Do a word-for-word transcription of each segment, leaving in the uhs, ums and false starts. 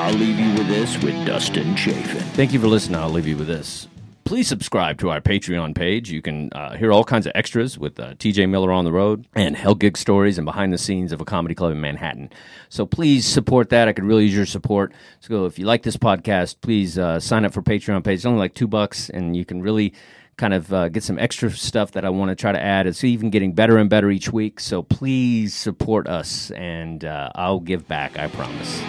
I'll leave you with this with Dustin Chafin. Thank you for listening. I'll leave you with this. Please subscribe to our Patreon page. You can uh, hear all kinds of extras with uh, T J Miller on the road and Hell Gig stories and behind the scenes of a comedy club in Manhattan. So please support that. I could really use your support. So if you like this podcast, please uh, sign up for Patreon page. It's only like two bucks, and you can really kind of uh, get some extra stuff that I want to try to add. It's even getting better and better each week. So please support us, and uh, I'll give back, I promise.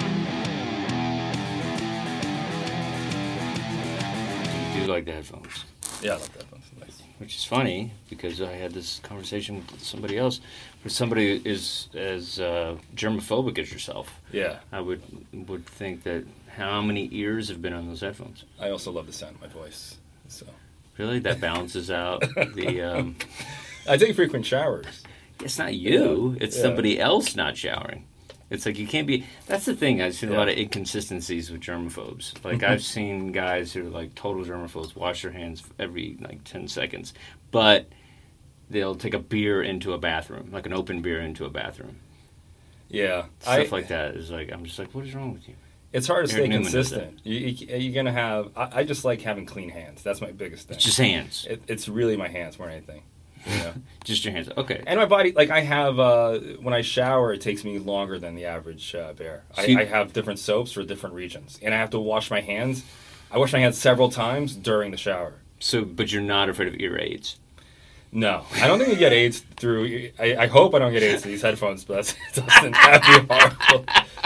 Do you like the headphones? Yeah, I like the headphones. Nice. Which is funny because I had this conversation with somebody else. For somebody who is as uh, germophobic as yourself, yeah, I would would think that how many ears have been on those headphones? I also love the sound of my voice. So really, that balances out the. Um, I take frequent showers. It's not you; yeah. it's yeah. somebody else not showering. It's like you can't be. That's the thing. I've seen a yeah. lot of inconsistencies with germaphobes. Like I've seen guys who are like total germaphobes wash their hands every like ten seconds, but they'll take a beer into a bathroom, like an open beer into a bathroom. Yeah, stuff I, like that is like I'm just like, what is wrong with you? It's hard to Eric stay Newman consistent. You, you, you're gonna have. I, I just like having clean hands. That's my biggest thing. It's just hands. It, it's really my hands more than anything. You know? Just your hands. Okay. And my body, like I have, uh, when I shower, it takes me longer than the average uh, bear. I, See, I have different soaps for different regions, and I have to wash my hands. I wash my hands several times during the shower. So, but you're not afraid of ear aids? No, I don't think you get AIDS through. I, I hope I don't get AIDS through these headphones, but that's, doesn't that'd be horrible.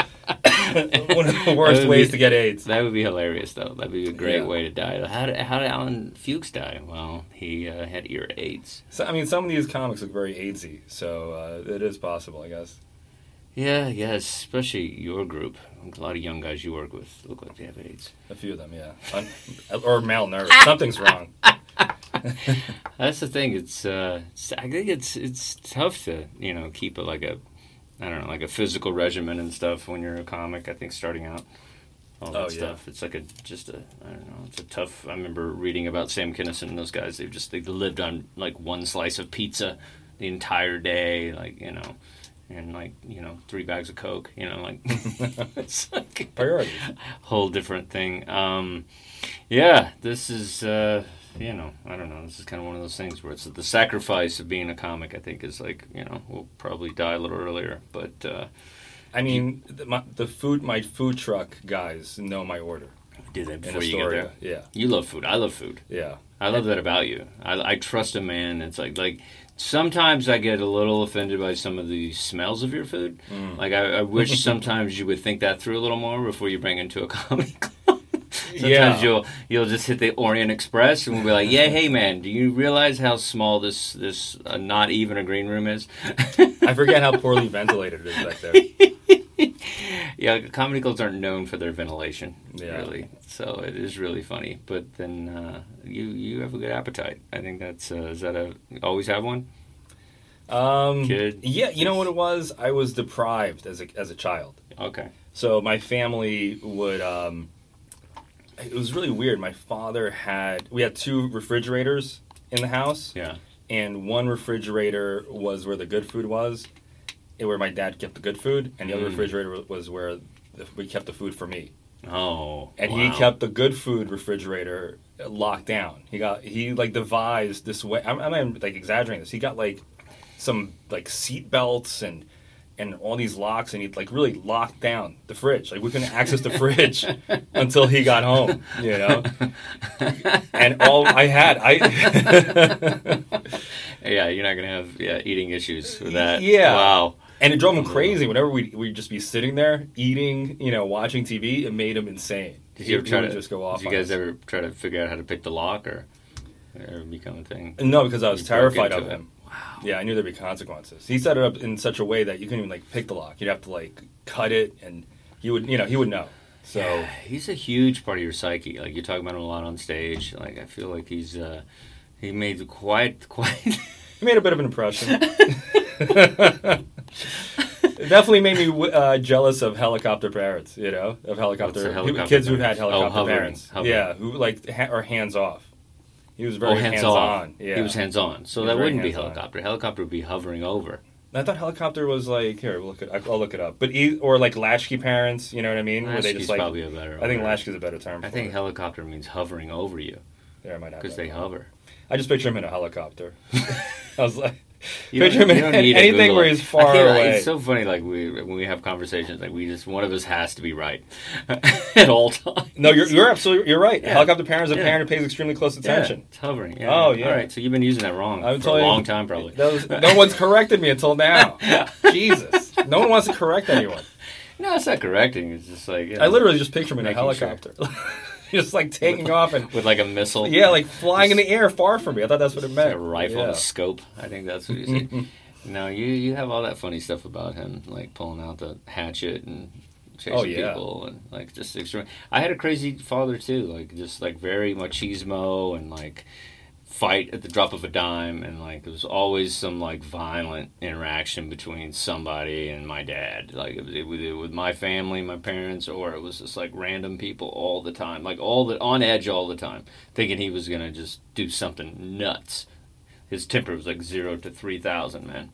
One of the worst ways be, to get AIDS. That would be hilarious, though. That'd be a great yeah. way to die. How did, how did Alan Fuchs die? Well, he uh, had ear aids. So, I mean, some of these comics look very AIDSy, so uh, it is possible, I guess. Yeah, yeah, especially your group. A lot of young guys you work with look like they have AIDS. A few of them, yeah. Un- or malnourished. Something's wrong. That's the thing. It's, uh, it's I think it's it's tough to, you know, keep it like a, I don't know, like a physical regimen and stuff when you're a comic. I think starting out, all that oh, stuff. Yeah. It's like a just a I don't know. It's a tough. I remember reading about Sam Kinison and those guys. They just they lived on like one slice of pizza the entire day, like you know, and like you know three bags of Coke. You know, like it's like priorities. Whole different thing. Um, yeah, this is. Uh, You know, I don't know. This is kind of one of those things where it's the sacrifice of being a comic. I think is like you know we'll probably die a little earlier, but uh, I mean the, my, the food my food truck guys know my order. Do they before you get there? Yeah, you love food. I love food. Yeah, I love that about you. I, I trust a man. It's like like sometimes I get a little offended by some of the smells of your food. Mm. Like I, I wish sometimes you would think that through a little more before you bring it into a comedy club. Sometimes yeah. you'll you'll just hit the Orient Express and we'll be like, yeah, hey man, do you realize how small this this uh, not even a green room is? I forget how poorly ventilated it is back there. Yeah, comedy clubs aren't known for their ventilation, yeah. really. So it is really funny. But then uh, you you have a good appetite. I think that's uh, is that a always have one? Um, Kid? Yeah, you know what it was? I was deprived as a as a child. Okay. So my family would. Um, It was really weird. My father had... We had two refrigerators in the house. Yeah. And one refrigerator was where the good food was, and where my dad kept the good food, and the mm. other refrigerator was where the, we kept the food for me. Oh, And wow. he kept the good food refrigerator locked down. He got... He, like, devised this way... I'm, I'm not, like, exaggerating this. He got, like, some, like, seat belts and... and all these locks, and he like really locked down the fridge. Like we couldn't access the fridge until he got home, you know. And all I had, I yeah, you're not gonna have yeah eating issues with that. Yeah, wow. And it drove him crazy. Whenever we we'd just be sitting there eating, you know, watching T V, it made him insane. Did you ever try to just go off? Did you guys us. ever try to figure out how to pick the lock or ever become a thing? No, because I was You terrified broke of into him. Wow. Yeah, I knew there'd be consequences. He set it up in such a way that you couldn't even like pick the lock. You'd have to like cut it, and he would, you know, he would know. So yeah, he's a huge part of your psyche. Like you talk about him a lot on stage. Like I feel like he's uh, he made quite quite. He made a bit of an impression. It definitely made me uh, jealous of helicopter parents. You know, of helicopter, helicopter kids who've parents? had helicopter Oh, hovering, parents. hovering. Yeah, who like ha- are hands off. He was very oh, hands hands off. on. Yeah, He was hands on. So He was that very wouldn't be hands-on. helicopter. Helicopter would be hovering over. I thought helicopter was like here. We'll look it. I'll look it up. But e- or like latchkey parents. You know what I mean? Where they Latchkey's just like. probably a better. I think word. latchkey's a better term. I for think it. helicopter means hovering over you There, I might have because that they wrong. hover. I just picture him in a helicopter. I was like, You picture don't- him you in don't need to anything Google where it. he's far I feel like away. It's so funny, like we when we have conversations, like we just one of us has to be right at all times. No, you're you're absolutely you're right. Yeah. Helicopter parent is a Yeah. parent who pays extremely close Yeah, attention. it's hovering. Yeah. Oh, yeah. All right, so you've been using that wrong I'm for a telling you, long time, probably. That was- no one's corrected me until now. Jesus, no one wants to correct anyone. No, it's not correcting. It's just like you I know, literally just picture him in a Making sure. helicopter, just like taking off and with like a missile. yeah, like flying in the air far from me. I thought that's what it It's meant. like a rifle and Yeah. a scope. I think that's what you say. No, you you have all that funny stuff about him, like pulling out the hatchet and chasing Oh, yeah. people and like just extreme. I had a crazy father too, like just like very machismo and like fight at the drop of a dime, and like there was always some like violent interaction between somebody and my dad, like it was, it was it with my family, my parents, or it was just like random people all the time, like all the on edge all the time, thinking he was gonna just do something nuts. His temper was like zero to three thousand, man.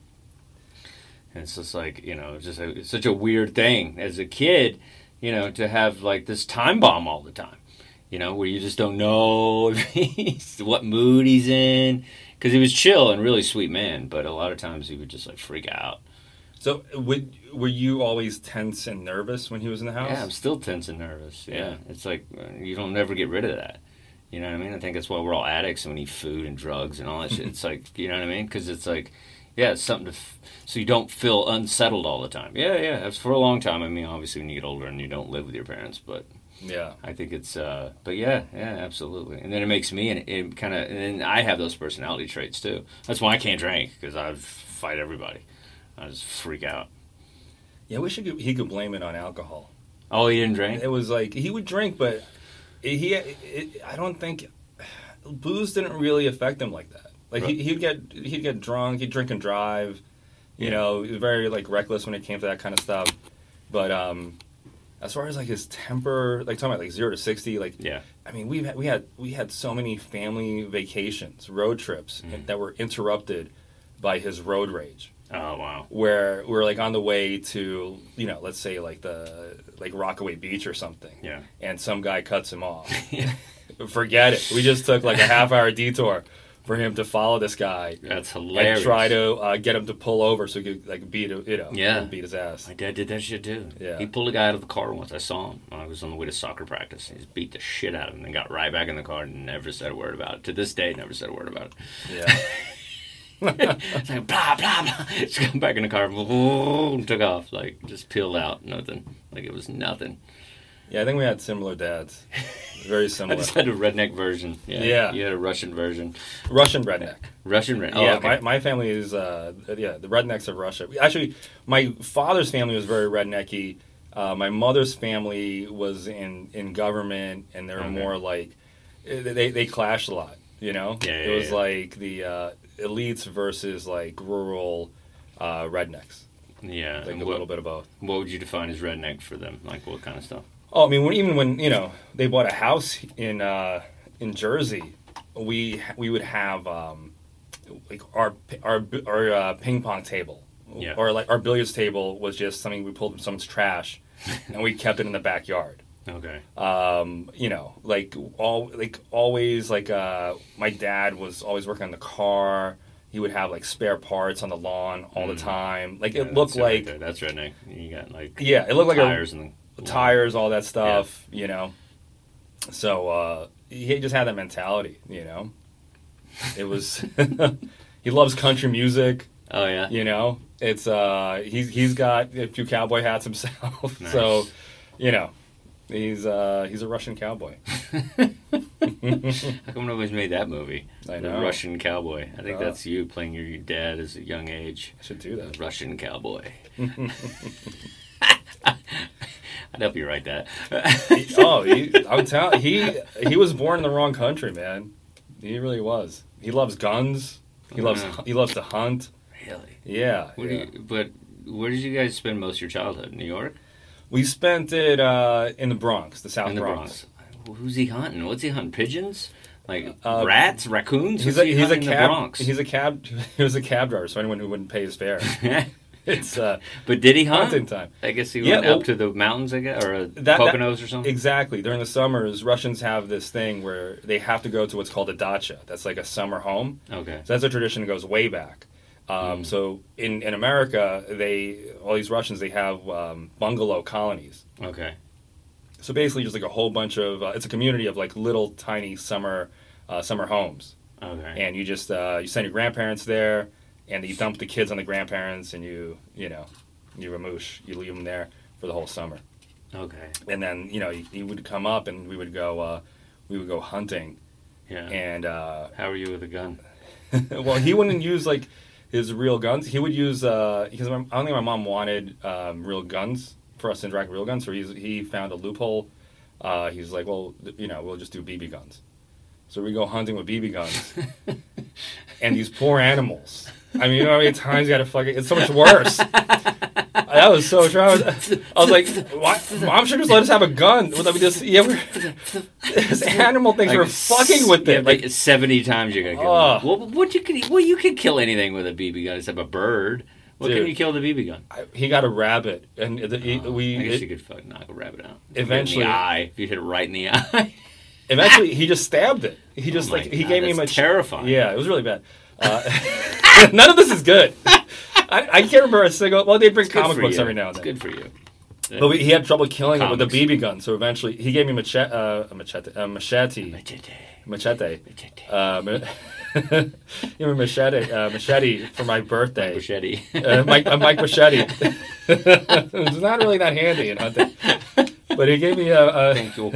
And it's just like, you know, it's just a, it's such a weird thing as a kid, you know, to have like this time bomb all the time, you know, where you just don't know if he's, what mood he's in. Because he was chill and really sweet man, but a lot of times he would just like freak out. So, would, were you always tense and nervous when he was in the house? Yeah, I'm still tense and nervous. Yeah, Yeah. it's like uh, you don't never get rid of that. You know what I mean? I think that's why we're all addicts and we need food and drugs and all that shit. It's like, you know what I mean? Because it's like, yeah, it's something to, f- so you don't feel unsettled all the time. Yeah, yeah, that's for a long time. I mean, obviously when you get older and you don't live with your parents, but Yeah. I think it's, uh, but yeah, yeah, absolutely. And then it makes me, and it kind of, and then I have those personality traits too. That's why I can't drink, because I fight everybody. I just freak out. Yeah, I wish he could, he could blame it on alcohol. Oh, he didn't drink? It was like he would drink, but he it, I don't think booze didn't really affect him like that. Like Right. he, he'd get he'd get drunk, he'd drink and drive. You Yeah. know, he was very like reckless when it came to that kind of stuff. But um, as far as like his temper, like talking about like zero to sixty, like Yeah. I mean, we had we had we had so many family vacations, road trips Mm. that were interrupted by his road rage. Oh, wow. Where we're like on the way to, you know, let's say like the like Rockaway Beach or something, Yeah. and some guy cuts him off. Yeah. Forget it. We just took like a half hour detour for him to follow this guy That's and hilarious. try to uh, get him to pull over so he could like beat him, you know, Yeah. beat his ass. My dad did that shit too. Yeah. He pulled a guy out of the car once. I saw him. I was on the way to soccer practice. He just beat the shit out of him and got right back in the car and never said a word about it. To this day, never said a word about it. Yeah. It's like, blah, blah, blah. Just got back in the car, boom, took off. Like, just peeled out. Nothing. Like, it was nothing. Yeah, I think we had similar dads. Very I similar. just had a redneck version. Yeah. Yeah. You had a Russian version. Russian redneck. Russian redneck. Oh, yeah, okay. my, my family is, uh, yeah, the rednecks of Russia. Actually, my father's family was very rednecky. Uh, my mother's family was in, in government, and they were Okay. more like, they, they clashed a lot, you know? Yeah, It yeah, was yeah. like the uh, elites versus like rural uh, rednecks. Yeah. Like And a what, little bit of both. what would you define as redneck for them? Like, what kind of stuff? Oh, I mean, when, even when, you know, they bought a house in uh, in Jersey, we we would have um, like our our our uh, ping pong table, Yeah. or like our billiards table was just something we pulled from someone's trash, and we kept it in the backyard. Okay. Um, you know, like all like always like uh, my dad was always working on the car. He would have like spare parts on the lawn all the Mm. time. Like Yeah, it looked that's it right like there. That's redneck. You got, like, yeah, it looked like tires a and the tires, all that stuff, you know. So uh, he just had that mentality, you know. It was he loves country music, Oh, yeah. you know. It's uh he's he's got a few cowboy hats himself, Nice. so you know he's uh he's a Russian cowboy. How come nobody's made that movie? I The know. Russian Cowboy. I think Oh. that's you playing your dad as a young age. I should do The that. Russian Cowboy. I'd help you write that. Oh, he, I'm telling he he was born in the wrong country, man. He really was. He loves guns. He loves Wow. he loves to hunt. Really? Yeah. Where yeah. do you, but where did you guys spend most of your childhood? New York? We spent it uh, in the Bronx, the South In the Bronx. Bronx. Who's he hunting? What's he hunting? Pigeons? Like Uh, rats, raccoons. He's What's a he he's a hunting in the cab Bronx? he's a cab he was a cab driver. So anyone who wouldn't pay his fare, it's uh, But did he hunt? hunting time. I guess he Yeah, went well, up to the mountains, I guess, or uh, That, that- Poconos or something. Exactly. During the summers, Russians have this thing where they have to go to what's called a dacha. That's like a summer home. Okay. So that's a tradition that goes way back. Um, Mm. So in, in America, they all these Russians they have um, bungalow colonies. Okay. So basically, just like a whole bunch of uh, it's a community of like little tiny summer uh, summer homes, Okay. and you just uh, you send your grandparents there, and you dump the kids on the grandparents, and you you know you remoosh, you leave them there for the whole summer, Okay. and then you know you, you would come up and we would go uh, we would go hunting, Yeah. and uh, How are you with a gun? well he wouldn't use like his real guns. He would use uh, because my, I don't think my mom wanted um, real guns for us to interact with real guns, so he's, he found a loophole. Uh, he's like, well, th- you know, we'll just do B B guns. So we go hunting with B B guns, and these poor animals. I mean, you know how many times you got to fucking? It's so much worse. That was so true. I was, I was like, "Why? Mom should just let us have a gun." Would we just? Yeah, we're, this animal thinks we're fucking with yeah, it. Like, like seventy times you're gonna kill Oh. it. Well, what you could? Well, you could kill anything with a B B gun except a bird. What Dude. can you kill with a B B gun? I, he got a rabbit, and the, he, Oh, we I guess it- you could fucking knock a rabbit out. Eventually- in the eye. If you hit it right in the eye. eventually he just stabbed it. He just Oh my like he God, gave me that's a terrifying. Yeah, it was really bad. Uh, none of this is good. I, I can't remember a single. Well, they bring It's good comic for books you. every now and It's then. good for you. But we, he had trouble killing it with Comics. a B B gun, so eventually he gave me machete, uh, a machete, a machete, Machete. machete, Machete. uh, ma- give me machete, uh, machete for my birthday. Machete. Uh, Mike, a Mike machete. It's not really that handy in hunting, but he gave me a. a Thank you.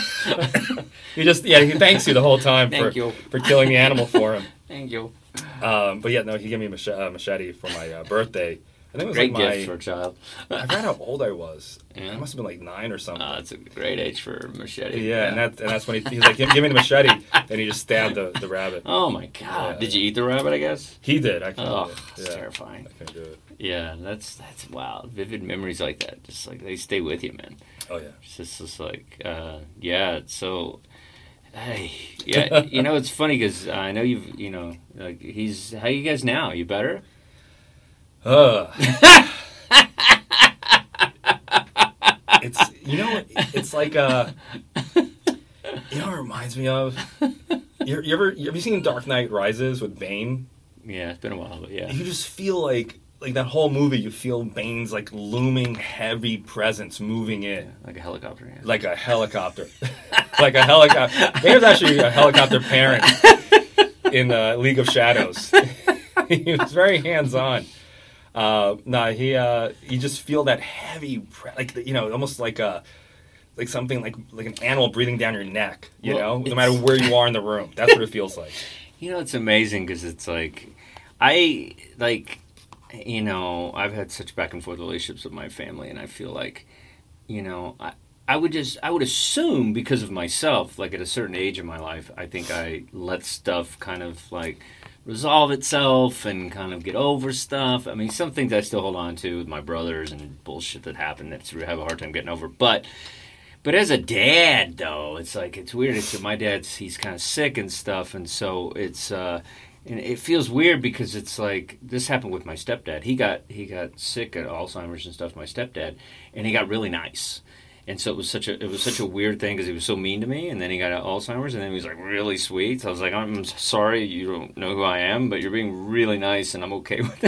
he just yeah he thanks you the whole time Thank for you. for killing the animal for him. Thank you. Um, but yeah, no, he gave me a machete, uh, machete for my uh, birthday. I think it was Great like my. gift for a child. I forgot how old I was. Yeah. I must have been like nine or something. Oh, that's a great age for machete. Yeah, and that and that's when he, he's like, give, give me the machete, and he just stabbed the, the rabbit. Oh my God! Yeah. Did you eat the rabbit? I guess. He did. I couldn't Oh, do it. it's Yeah, terrifying. I couldn't do it. Yeah, that's that's wow. Vivid memories like that, just like they stay with you, man. Oh yeah. It's just, just like, uh, yeah. It's so, hey, yeah. You know, it's funny because I know you've, you know, like he's. How you guys now? You better? Ugh. It's you know it's like uh you know what it reminds me of. You, you ever you have you seen Dark Knight Rises with Bane? Yeah, it's been a while, but yeah. You just feel like like that whole movie. You feel Bane's like looming heavy presence moving in. Like a helicopter. Yeah. Like a helicopter. Like a helicopter. There's actually a helicopter parent in uh, League of Shadows. He was very hands-on. Uh, nah, he, uh, you just feel that heavy, pre- like, you know, almost like a, like something like, like an animal breathing down your neck, you Well, know, no it's- matter where you are in the room. That's what it feels like. You know, it's amazing because it's like, I, like, you know, I've had such back and forth relationships with my family, and I feel like, you know, I, I would just, I would assume because of myself, like at a certain age in my life, I think I let stuff kind of like resolve itself and kind of get over stuff. I mean, some things I still hold on to with my brothers and bullshit that happened that I have a hard time getting over. But, but as a dad, though, it's like, it's weird. It's my dad's, he's kind of sick and stuff. And so it's, uh, and it feels weird because it's like, this happened with my stepdad. He got, he got sick at Alzheimer's and stuff, my stepdad, and he got really nice. And so it was such a it was such a weird thing because he was so mean to me, and then he got Alzheimer's, and then he was like really sweet. So I was like, I'm sorry, you don't know who I am, but you're being really nice, and I'm okay with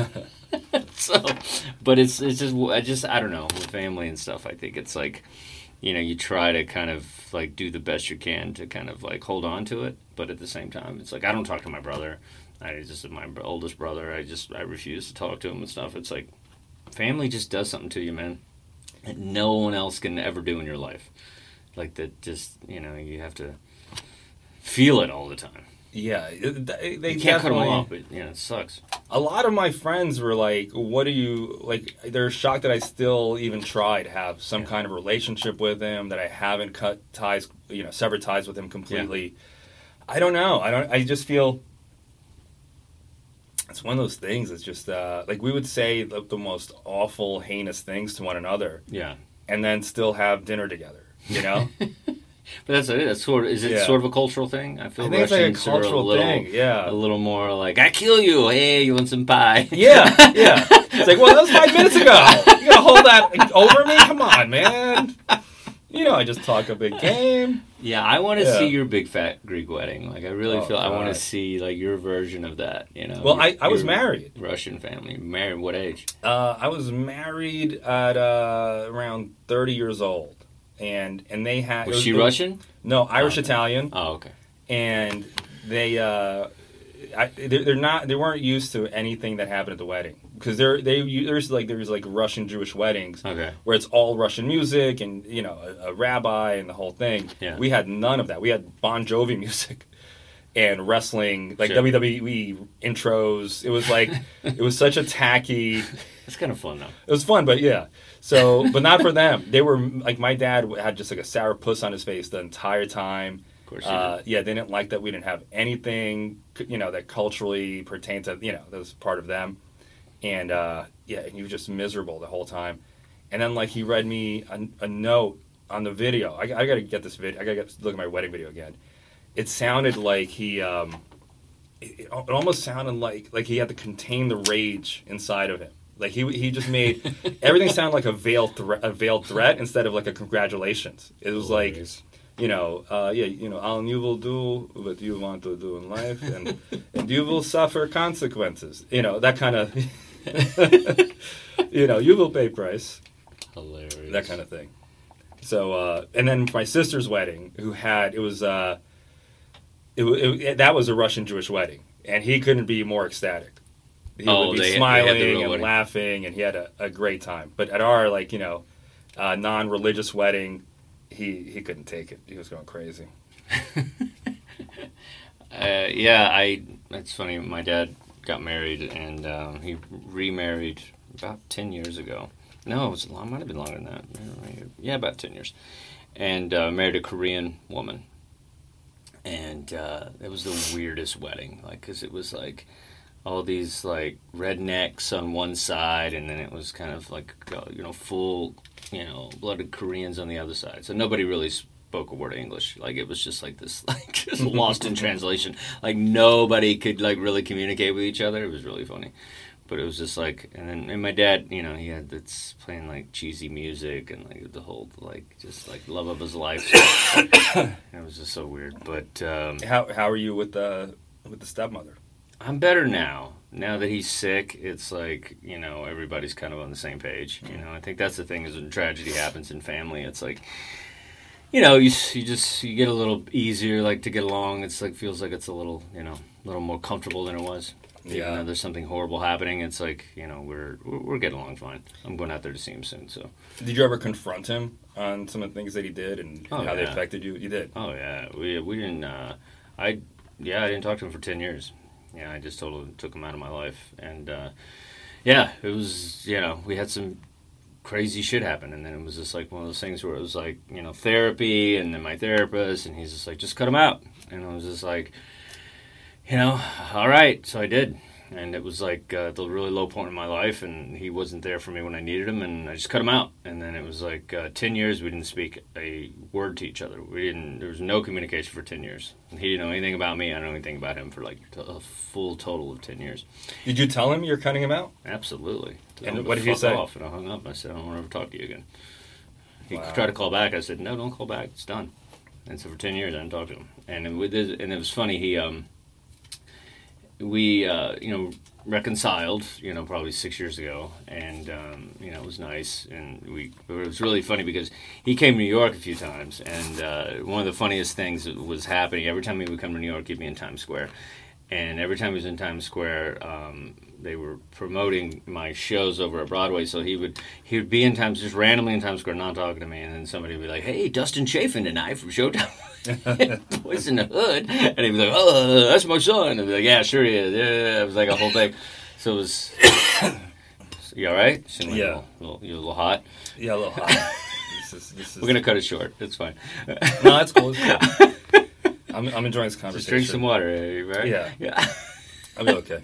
it. So, but it's it's just I just I don't know, with family and stuff. I think it's like, you know, you try to kind of like do the best you can to kind of like hold on to it, but at the same time, it's like I don't talk to my brother. I just my oldest brother. I just I refuse to talk to him and stuff. It's like family just does something to you, man. That no one else can ever do in your life. Like that just, you know, you have to feel it all the time. Yeah, they, they You can't cut them definitely- off, but, you know, it sucks. A lot of my friends were like, "What do you like?" They're shocked that I still even try to have some kind of relationship with him. That I haven't cut ties, you know, severed ties with him completely. I don't know. I don't. I just feel it's one of those things. It's just uh, like we would say the, the most awful, heinous things to one another, Yeah. and then still have dinner together. You know, But that's it. That's sort of, is it Yeah. sort of a cultural thing? I feel I think it's like a Russians are cultural little, thing, yeah. a little more like, I kill you. Hey, you want some pie? Yeah, yeah. It's like, well, that was five minutes ago. You gonna hold that over me? Come on, man. You know, I just talk a big game. Yeah, I want to Yeah. see your big fat Greek wedding. Like, I really Oh, feel I want God. to see like your version of that. You know. Well, I, I was Your married. Russian family. Married what age? Uh, I was married at uh, around thirty years old, and and they had. Was it she it Russian? No, Irish Oh. Italian, Oh, okay. and they. Uh, I, they're, they're not. They weren't used to anything that happened at the wedding because they're they there's like there's like Russian Jewish weddings Okay. where it's all Russian music and you know a, a rabbi and the whole thing. Yeah. We had none of that. We had Bon Jovi music and wrestling, like Sure. W W E intros. It was like it was such a tacky. It's kind of fun though. It was fun, but yeah. So, but not for them. They were like my dad had just like a sour puss on his face the entire time. Of course. You Uh, did. yeah, they didn't like that we didn't have anything, you know, that culturally pertained to, you know, that was part of them. And uh, yeah, he was just miserable the whole time. And then like he read me a, a note on the video. I, I got to get this video. I got to get look at my wedding video again. It sounded like he, um, it, it almost sounded like like he had to contain the rage inside of him. Like he he just made everything sound like a veiled threat, a veiled threat instead of like a congratulations. It was like. Hilarious. You know, uh, yeah, you know, Alan, you will do what you want to do in life, and and you will suffer consequences. You know, that kind of, you know, you will pay price, Hilarious. that kind of thing. So, uh, and then my sister's wedding, who had it was, uh, it, wa- it, it that was a Russian Jewish wedding, and he couldn't be more ecstatic. He Oh, would be they- they had the smiling real and wedding. laughing, and he had a, a great time. But at our like you know, uh, non-religious wedding. He he couldn't take it. He was going crazy. Uh, yeah, I. That's funny. My dad got married, and um, he remarried about ten years ago. No, it was long. Might have been longer than that. Yeah, about ten years, and uh, married a Korean woman. And uh, it was the weirdest wedding, like, because it was like all these like rednecks on one side, and then it was kind of like uh, you know full, you know, blooded Koreans on the other side. So nobody really spoke a word of English. Like it was just like this, like just lost in translation. Like nobody could like really communicate with each other. It was really funny, but it was just like, and then and my dad, you know, he had this playing like cheesy music and like the whole like just like love of his life. It was just so weird. But um, How how are you with the with the stepmother? I'm better now. Now that he's sick, it's like, you know, everybody's kind of on the same page. You know, I think that's the thing is when tragedy happens in family, it's like, you know, you, you just, you get a little easier, like, to get along. It's like, feels like it's a little, you know, a little more comfortable than it was. Even Yeah. though there's something horrible happening, it's like, you know, we're, we're, we're getting along fine. I'm going out there to see him soon, so. Did you ever confront him on some of the things that he did and Oh, how they yeah. affected you? You did. Oh, yeah. We, we didn't, uh, I, yeah, I didn't talk to him for ten years. Yeah, I just totally took him out of my life. And, uh, yeah, it was, you know, we had some crazy shit happen. And then it was just like one of those things where it was like, you know, therapy and then my therapist. And he's just like, just cut him out. And I was just like, you know, all right. So I did. And it was like uh, the really low point in my life. And he wasn't there for me when I needed him. And I just cut him out. And then it was like uh, ten years we didn't speak a word to each other. We didn't, there was no communication for ten years. And he didn't know anything about me. I didn't know anything about him for like t- a full total of ten years. Did you tell him you're cutting him out? Absolutely. And Told him what to did he fuck say? Off, and I hung up. I said, I don't want to ever talk to you again. He Wow. tried to call back. I said, no, don't call back. It's done. And so for ten years, I didn't talk to him. And it, with this, and it was funny. He, um, we, uh, you know, reconciled, you know, probably six years ago. And, um, you know, it was nice. And we, it was really funny because he came to New York a few times. And uh, one of the funniest things that was happening, every time he would come to New York, he'd be in Times Square. And every time he was in Times Square, um, they were promoting my shows over at Broadway. So he would he would be in Times, just randomly in Times Square, not talking to me, and then somebody would be like, "Hey, Dustin Chafin tonight from Showtime, Boys in the Hood," and he'd be like, "Oh, that's my son." And I'd be like, "Yeah, sure he is." Yeah, it was like a whole thing. So it was. You all right? Seem like Yeah. a little, little, you're a little hot. Yeah, a little hot. this is, this is, We're gonna cut it short. It's fine. No, that's cool. It's cool. I'm, I'm enjoying this conversation. Just drink some water, eh, right? Yeah. Yeah. I'll be okay.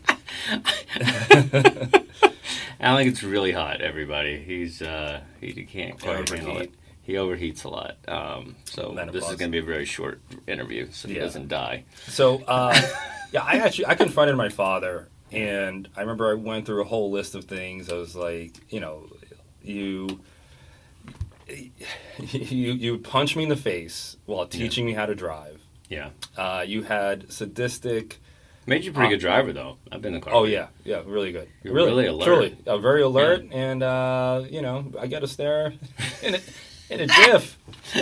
Alan gets really hot, everybody. He's, uh, he, he can't quite Overheat. handle it. He overheats a lot. Um, so Menopause. this is going to be a very short interview, so he Yeah. doesn't die. So, uh, yeah, I actually I confronted my father, and I remember I went through a whole list of things. I was like, you know, you you you punched me in the face while teaching me how to drive. Yeah. Uh, you had sadistic. Made you a pretty Uh, good driver, though. I've been in the car. Oh with you. yeah, yeah, really good. You're really alert. Truly, uh, very alert, and uh, you know, I got to stare in a in a jiff.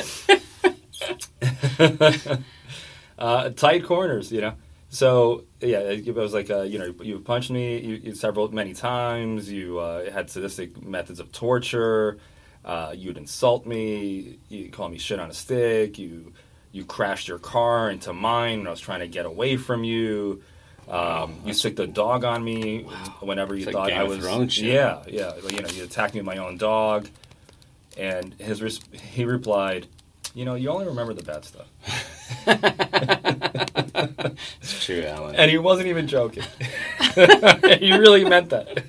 uh, tight corners, you know. So yeah, it was like uh, you know, you punched me you, you several many times. You uh, had sadistic methods of torture. Uh, you'd insult me. You call me shit on a stick. You you crashed your car into mine when I was trying to get away from you. Um, you sicked a dog on me whenever you It's like thought Game I of was. Thrones shit. Yeah, yeah. You know, you attacked me with my own dog, and his res- he replied, "You know, you only remember the bad stuff." It's true, Alan. And he wasn't even joking. He really meant that.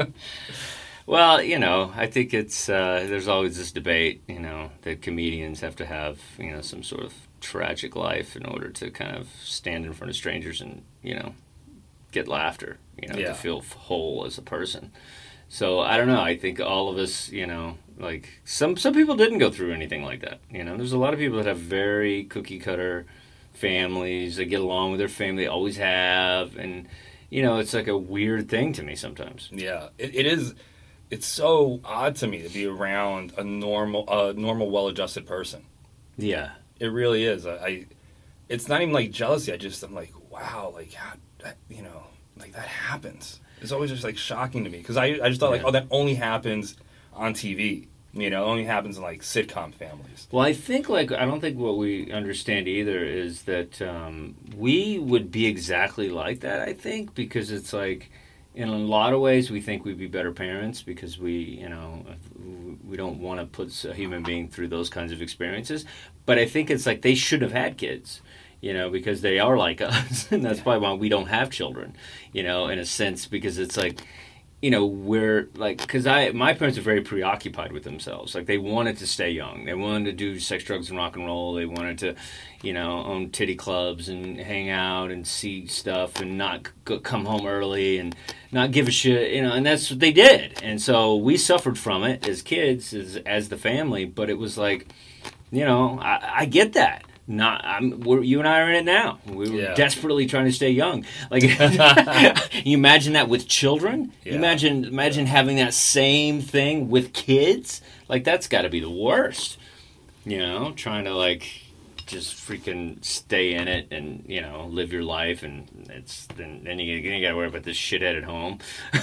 Well, you know, I think it's uh, there's always this debate, you know, that comedians have to have, you know, some sort of tragic life in order to kind of stand in front of strangers and, you know, get laughter, you know, Yeah. to feel whole as a person. So I don't know. I think all of us, you know, like some some people didn't go through anything like that. You know, there's a lot of people that have very cookie cutter families. They get along with their family, they always have, and you know, it's like a weird thing to me sometimes. Yeah, it, it is. It's so odd to me to be around a normal, a normal, well-adjusted person. Yeah. It really is. I, I, it's not even like jealousy. I just, I'm like, wow, like, how, that, you know, like that happens. It's always just like shocking to me because I, I just thought like, Yeah. oh, that only happens on T V. You know, it only happens in like sitcom families. Well, I think like I don't think what we understand either is that um, we would be exactly like that. I think because it's like in a lot of ways we think we'd be better parents because we you know we don't want to put a human being through those kinds of experiences. But I think it's like they should have had kids. You know, because they are like us, and that's Yeah. probably why we don't have children. You know, in a sense, because it's like. You know, we're like, because I, my parents are very preoccupied with themselves. Like, they wanted to stay young. They wanted to do sex, drugs, and rock and roll. They wanted to, you know, own titty clubs and hang out and see stuff and not go, come home early and not give a shit, you know, and that's what they did. And so we suffered from it as kids, as, as the family, but it was like, you know, I, I get that. Not, I'm. We're, you and I are in it now. We were Yeah. desperately trying to stay young. Like, you imagine that with children. Yeah. You imagine, imagine having that same thing with kids. Like, that's got to be the worst. You know, trying to like just freaking stay in it and you know live your life, and it's then then you, you got to worry about this shithead at home.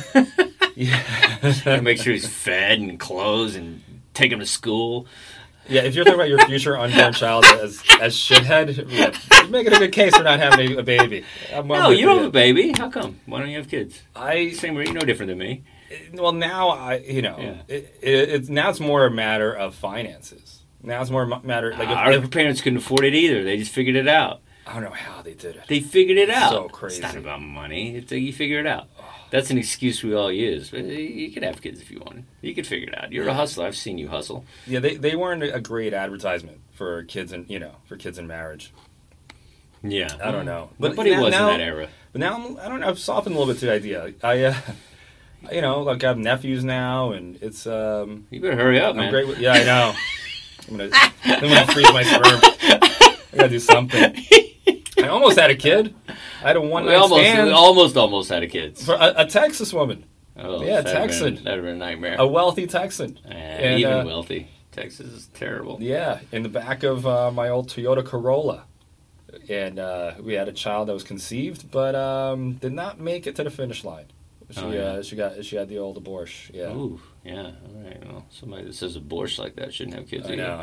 Yeah. Gotta make sure he's fed and clothes and take him to school. Yeah, if you're talking about your future unborn child as as shithead, yeah, you're making a good case for not having a, a baby. I'm, I'm No, with you don't have you. a baby. How come? Why don't you have kids? I Same way, you're no different than me. well now I you know Yeah. it, it, it's now it's more a matter of finances. Now it's more a matter like Our if, if, parents couldn't afford it either. They just figured it out. I don't know how they did it. They figured it out. So crazy. It's not about money. It's you figure it out. That's an excuse we all use. But you could have kids if you wanted. You could figure it out. You're a hustler. I've seen you hustle. Yeah, they they weren't a great advertisement for kids and you know for kids in marriage. Yeah. I don't know, but Nobody now, was now, in that era. But now I'm, I don't know. I've softened a little bit to the idea. I uh, you know like I have nephews now, and it's um. You better hurry up, I'm man. great with, yeah, I know. I'm gonna, I'm gonna freeze my sperm. I gotta do something. I almost had a kid. I had a one We night almost, stand we almost, almost had a kid. for a, a Texas woman, Oh, yeah, that'd have Texan. been- That'd have been a nightmare. a wealthy Texan. Eh, and, even uh, wealthy. Texas is terrible. Yeah, in the back of uh, my old Toyota Corolla, and uh, we had a child that was conceived, but um, did not make it to the finish line. She Oh, yeah. uh, she got she had the old abortion. Yeah. Ooh, yeah. All right. Well, somebody that says abortion like that shouldn't have kids I either. know,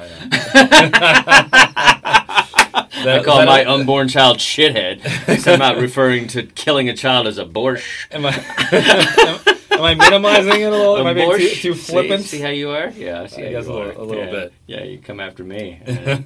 I know. I That- call that- my unborn child shithead. Because I'm not referring to killing a child as abortion. Am I, am, am I minimizing it a little? Am I being too, Abortion. too flippant? See, see how you are? Yeah, I see I how guess you a are. little- a little yeah. bit. Yeah, you come after me.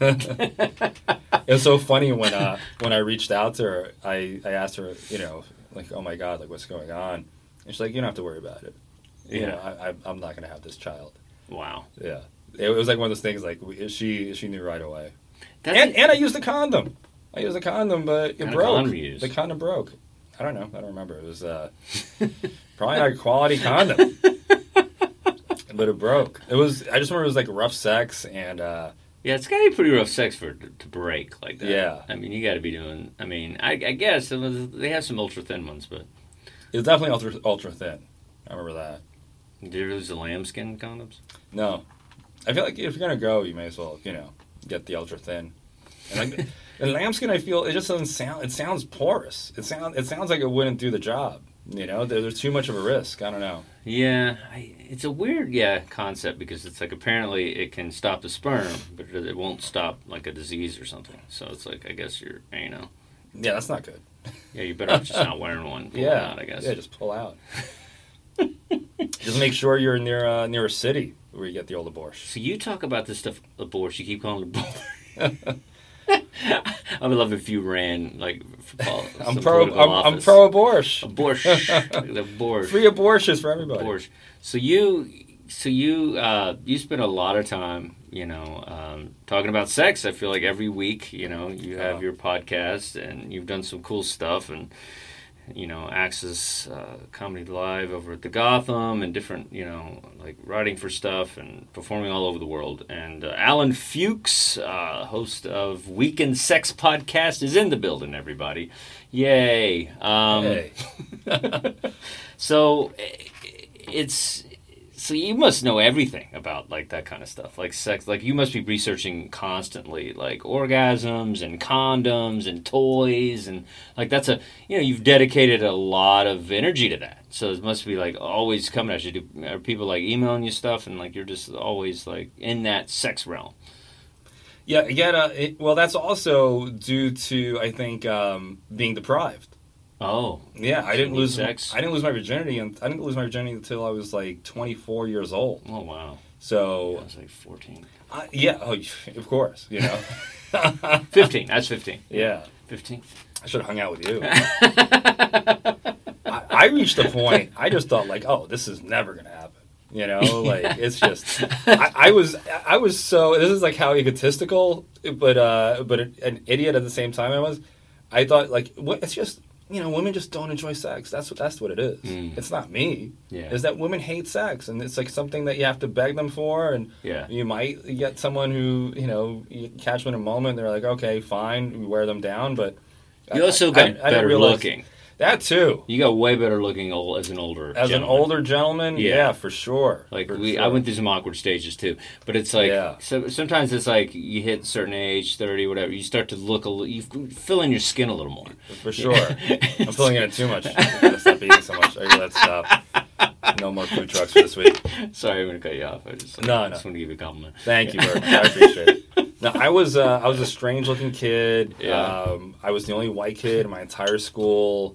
It was so funny when uh, when I reached out to her. I, I asked her, you know, like, oh my God, like what's going on? And she's like, you don't have to worry about it. You Yeah. know, I, I, I'm not going to have this child. Wow. Yeah. It was like one of those things. Like we- she she knew right away. That's And it. and I used a condom. I used a condom, but it What kind of broke. condom you use? The condom broke. I don't know. I don't remember. It was uh, probably not a quality condom, but it broke. It was. I just remember it was like rough sex, and uh, Yeah, it's gotta be pretty rough sex for it to, to break like that. Yeah. I mean, you gotta be doing. I mean, I, I guess it was, they have some ultra thin ones, but it was definitely ultra ultra thin. I remember that. did you use the lambskin condoms? No, I feel like if you're gonna go, you may as well, you know, get the ultra thin. And like, and lambskin, I feel it just doesn't sound. It sounds porous. It sounds. It sounds like it wouldn't do the job. You know, there, there's too much of a risk. I don't know. Yeah, I, it's a weird yeah concept because it's like apparently it can stop the sperm, but it it won't stop like a disease or something. So it's like I guess you're you know Yeah, that's not good. yeah you better off just not wearing one. Pull it Yeah, out, I guess. yeah, just pull out. Just make sure you're near uh, near a city where you get the old abortion. So you talk about this stuff abortion. You keep calling it abortion. I would love if you ran like for pol- I'm some pro. political I'm, I'm office. pro abortion. Abortion. Abortion. Free abortions for everybody. Abortion. So you, so you, uh, you spend a lot of time, you know, um, talking about sex. I feel like every week, you know, you have Oh. your podcast and you've done some cool stuff and, you know, Access uh, Comedy Live over at the Gotham and different, you know, like writing for stuff and performing all over the world. And uh, Alan Fuchs, uh, host of Weekend Sex Podcast, is in the building. Everybody, yay! Um, Hey. So it's so you must know everything about like that kind of stuff, like sex. Like you must be researching constantly, like orgasms and condoms and toys and like that's a you know you've dedicated a lot of energy to that. So it must be like always coming at you. Do, are people like emailing you stuff and like you're just always like in that sex realm? Yeah, again, uh, it, well, that's also due to I think um, being deprived. Oh, Yeah, I So didn't you need lose. sex? I didn't lose my virginity, and I didn't lose my virginity until I was like twenty-four years old. oh wow! I So was like fourteen. I, yeah, oh, of course, you know. fifteen. That's fifteen. Yeah, fifteen. I should have hung out with you. I, I reached a point. I just thought like, oh, this is never gonna happen. You know, like it's just. I, I was. I was so. This is like how egotistical, but uh, but an idiot at the same time. I was. I thought like, what? It's just. You know, women just don't enjoy sex. That's what that's what it is. Mm. It's not me. Yeah. Is that women hate sex, and it's like something that you have to beg them for, and Yeah. you might get someone who you know you catch them in a moment. They're like, okay, fine, we wear them down, but You also I- got I- I didn't better realize- looking. That too. You got way better looking old, as an older As gentleman. an older gentleman, Yeah. yeah, for sure. Like For we, sure. I went through some awkward stages too. But it's like Yeah. so, sometimes it's like you hit a certain age, thirty, whatever. You start to look a little. You fill in your skin a little more. For sure. I'm filling in it too much. I gotta stop eating so much. I gotta stop. No more food trucks for this week. Sorry, I'm gonna cut you off. I just No, I no. just want to give you a compliment. Thank you very much. I appreciate it. No, I was uh, I was a strange looking kid. Yeah. Um, I was the only white kid in my entire school.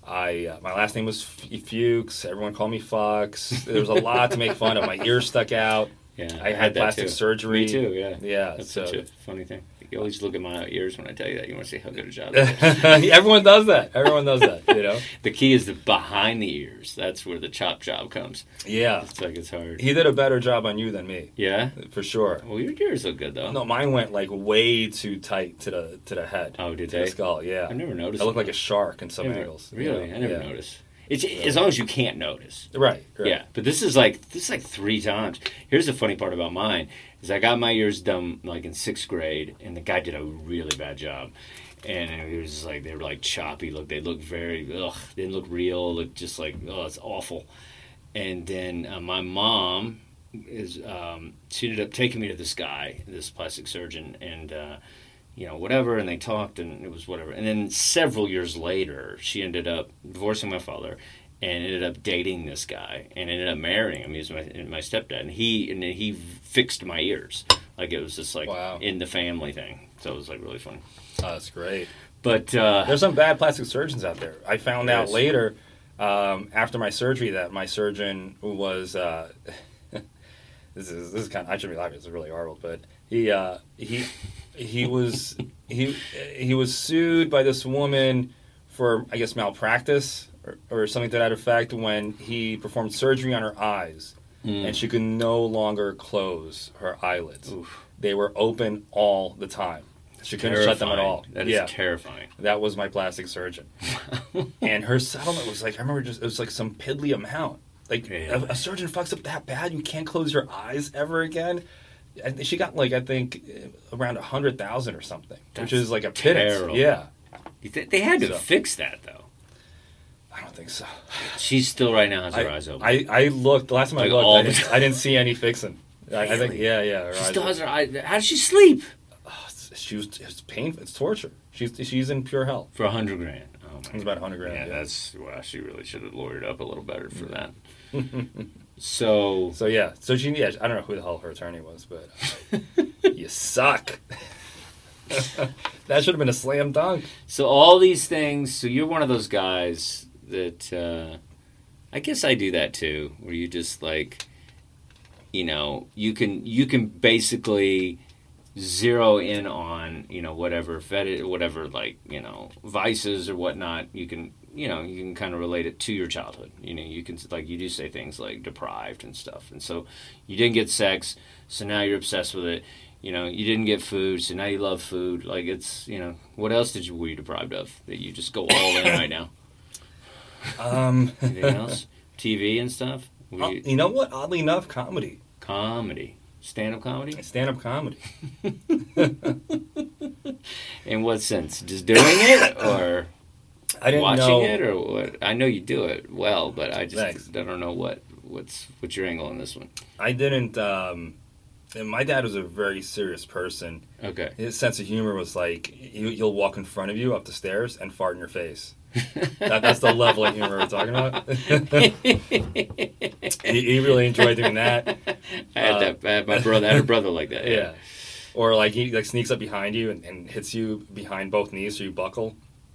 I uh, my last name was F- Fuchs. Everyone called me Fox. There was a lot to make fun of. My ears stuck out. Yeah, I had that plastic too. surgery. Me too. Yeah, Yeah. That's so such a funny thing. You always look at my ears when I tell you that. You want to see how good a job. It is. everyone does that. Everyone does that. You know. The key is the behind the ears. That's where the chop job comes. Yeah. It's like it's hard. He did a better job on you than me, Yeah. for sure. Well, your ears look good though. No, mine went like way too tight to the to the head. Oh, did to they? the skull? Yeah. I never noticed. I look that. like a shark in some Never- angles. you Really, know? I never Yeah. noticed. It's as long as you can't notice. Right, right. Yeah, but this is like this is like three times. Here's the funny part about mine is I got my ears done like in sixth grade, and the guy did a really bad job. And it was like they were like choppy. Look, they looked very ugh. They didn't look real. Looked just like oh, it's awful. And then uh, my mom is um, she ended up taking me to this guy, this plastic surgeon, and. Uh, you know, whatever, and they talked, and it was whatever. And then several years later, she ended up divorcing my father, and ended up dating this guy, and ended up marrying him. He was my, my stepdad, and he and then he fixed my ears, like it was just like Wow. in the family thing. So it was like really funny. Oh, that's great. But uh, There's some bad plastic surgeons out there. I found out Yes. later, um, after my surgery, that my surgeon was. Uh, this is this is kind of, I shouldn't be laughing. This is really horrible, but he uh, he he was he he was sued by this woman for I guess malpractice or, or something to that effect when he performed surgery on her eyes. Mm. and she could no longer close her eyelids. Oof. They were open all the time. She couldn't shut them at all. That is yeah. terrifying. That was my plastic surgeon. And her settlement was like, I remember just, it was like some piddly amount. Like, Yeah. a, a surgeon fucks up that bad, you can't close your eyes ever again. And she got like, I think, around a hundred thousand or something, That's which is like a pittance. terrible. Yeah. You th- They had to So- fix that, though. I don't think so. She still right now has her I, eyes open. I, I looked, the last time Like I looked, all I the didn't, time. I didn't see any fixing. I, I think, Really? yeah, yeah. Her she eyes still were- has her eyes. How does she sleep? oh, it's, she was, it's painful. It's torture. She's, she's in pure hell. For a hundred grand. Oh my It's about a hundred grand. Yeah, Yeah, that's wow. She really should have lawyered up a little better for that. So So yeah, so she, yeah, I don't know who the hell her attorney was, but uh, you suck. That should have been a slam dunk. So all these things. So you're one of those guys that uh, I guess I do that too, where you just like, you know, you can you can basically zero in on you know whatever fed whatever like you know vices or whatnot. You can you know you can kind of relate it to your childhood. You know you can like you do say things like deprived and stuff, and so you didn't get sex, so now you're obsessed with it. You know, you didn't get food, so now you love food. Like it's, you know, what else did you were you deprived of that you just go all in right now? Um, Anything else? T V and stuff. Were uh, you, you know what? Oddly enough, comedy, comedy, stand-up comedy. stand-up comedy. In what sense? Just doing it, or I didn't watching know. it, or what? I know you do it well, but I just Thanks. I don't know what what's what's your angle on this one. I didn't. Um, and my dad was a very serious person. Okay. His sense of humor was like he, he'll walk in front of you up the stairs and fart in your face. that, that's the level of humor we're talking about. he, he really enjoyed doing that. I had Uh, that. I had my brother. I had a brother like that. Yeah. Or like he like sneaks up behind you and, and hits you behind both knees so you buckle.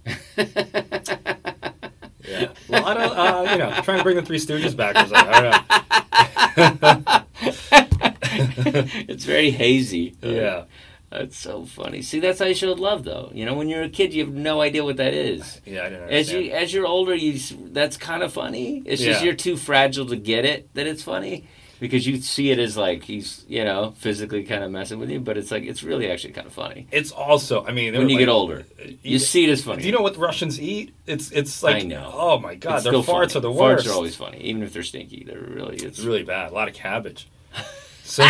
Yeah. Well, I don't. Uh, you know, trying to bring the Three Stooges back. I was like, I don't know. It's very hazy. Yeah. That's so funny. See, that's how you showed love, though. You know, when you're a kid, you have no idea what that is. Yeah, I didn't As understand. you as you're older, you s- that's kind of funny. It's just Yeah. you're too fragile to get it that it's funny because you see it as like he's you know physically kind of messing with you, but it's like it's really actually kind of funny It's also, I mean, they when were you like- get older. You see it as funny. Do you know what Russians eat? It's it's like, I know. oh my god, It's their still farts funny. are the worst. Farts are always funny, even if they're stinky. They're really it's, It's really bad. A lot of cabbage. So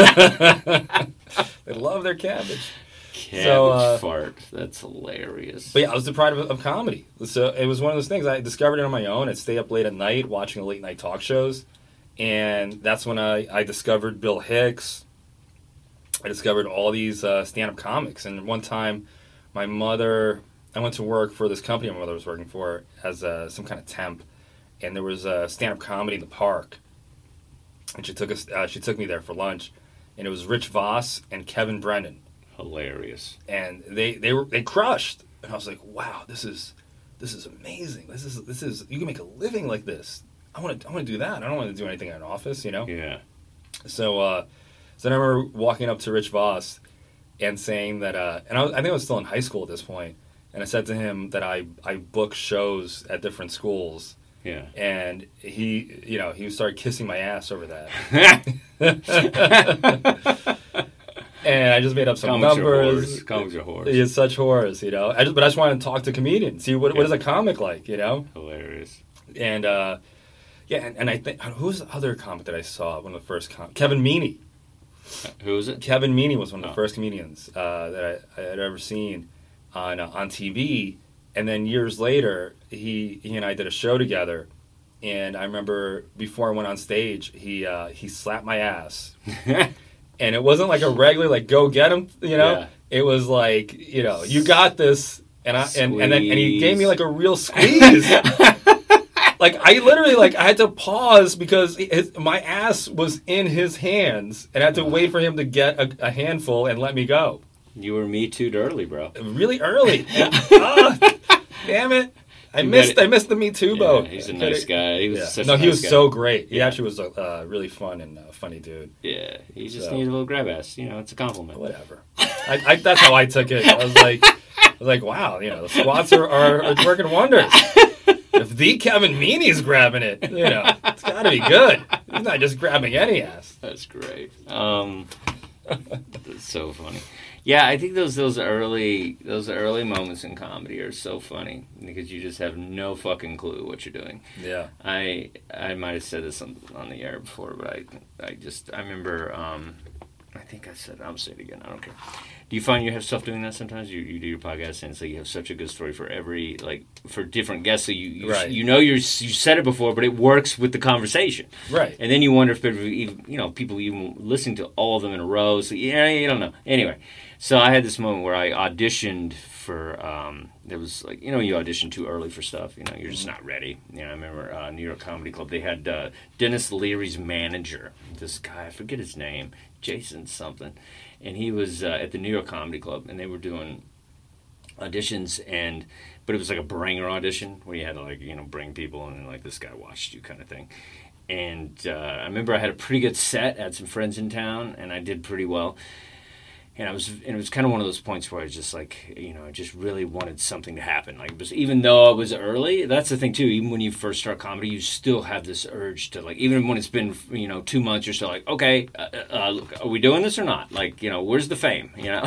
they love their cabbage. cabbage so, uh, fart. That's hilarious. But yeah, I was deprived of, of comedy. So it was one of those things. I discovered it on my own. I'd stay up late at night watching late night talk shows. And that's when I, I discovered Bill Hicks. I discovered all these uh, stand-up comics. And one time, my mother, I went to work for this company my mother was working for as uh, some kind of temp. And there was a stand-up comedy in the park. And she took us. Uh, she took me there for lunch. And it was Rich Voss and Kevin Brennan. Hilarious. And they, they were they crushed. And I was like, wow, this is this is amazing. This is this is you can make a living like this. I want to I want to do that. I don't want to do anything in an office, you know. Yeah. So uh, so then I remember walking up to Rich Voss and saying that, uh, and I, was, I think I was still in high school at this point, and I said to him that I I book shows at different schools. Yeah. And he, you know, he started kissing my ass over that. And I just made up some Comics are numbers. whores. Comics are whores. He is such whores, you know. I just, but I just wanted to talk to comedians. See, what, what is a comic like, you know? Hilarious. And, uh, yeah, and, and I think, who was the other comic that I saw? One of the first comics? Kevin Meaney. Who is it? Kevin Meaney was one of the Oh. first comedians uh, that I, I had ever seen on uh, on T V. And then years later, he he and I did a show together. And I remember before I went on stage, he uh, he slapped my ass. And it wasn't like a regular, like, go get him, you know? Yeah. It was like, you know, you got this. And I and, and then and he Squeeze. gave me like a real squeeze. Like, I literally, like, I had to pause because his, my ass was in his hands. And I had to wait for him to get a, a handful and let me go. You were Me Too'd early, bro. Really early. And, ah, damn it. I Too missed bad it- I missed the Me Too Yeah, boat. he's a nice guy. He was Yeah. such No, a he nice was guy. so great. He Yeah. actually was a uh, really fun and uh, funny dude. Yeah, he just So. needed a little grab ass. You know, it's a compliment. Whatever. I, I, that's how I took it. I was like, I was like, wow, you know, the squats are, are, are working wonders. If the Kevin Meaney's grabbing it, you know, it's got to be good. He's not just grabbing any ass. That's great. Um, that's so funny. Yeah, I think those those early those early moments in comedy are so funny because you just have no fucking clue what you're doing. Yeah. I I might have said this on, on the air before, but I I just I remember. Um, I think I said I'll say it again. I don't care. Do you find you have stuff doing that sometimes? You you do your podcast and so you have such a good story for every like for different guests. So you you, Right. you know you're you said it before, but it works with the conversation. Right. And then you wonder if even, you know people even listen to all of them in a row. So yeah, you don't know. Anyway, so I had this moment where I auditioned for. Um, there was like you know you audition too early for stuff. You know you're just not ready. You know I remember uh, New York Comedy Club. They had uh, Dennis Leary's manager. This guy I forget his name. Jason something, and he was uh, at the New York Comedy Club, and they were doing auditions, and but it was like a bringer audition where you had to like you know bring people, and then like this guy watched you kind of thing. And uh, I remember I had a pretty good set, I had some friends in town, and I did pretty well. And I was, and it was kind of one of those points where I was just like, you know, I just really wanted something to happen. Like, it was, even though I was early, that's the thing too. Even when you first start comedy, you still have this urge to like, even when it's been, you know, two months, you're still like, okay, uh, uh, are we doing this or not? Like, you know, where's the fame? You know,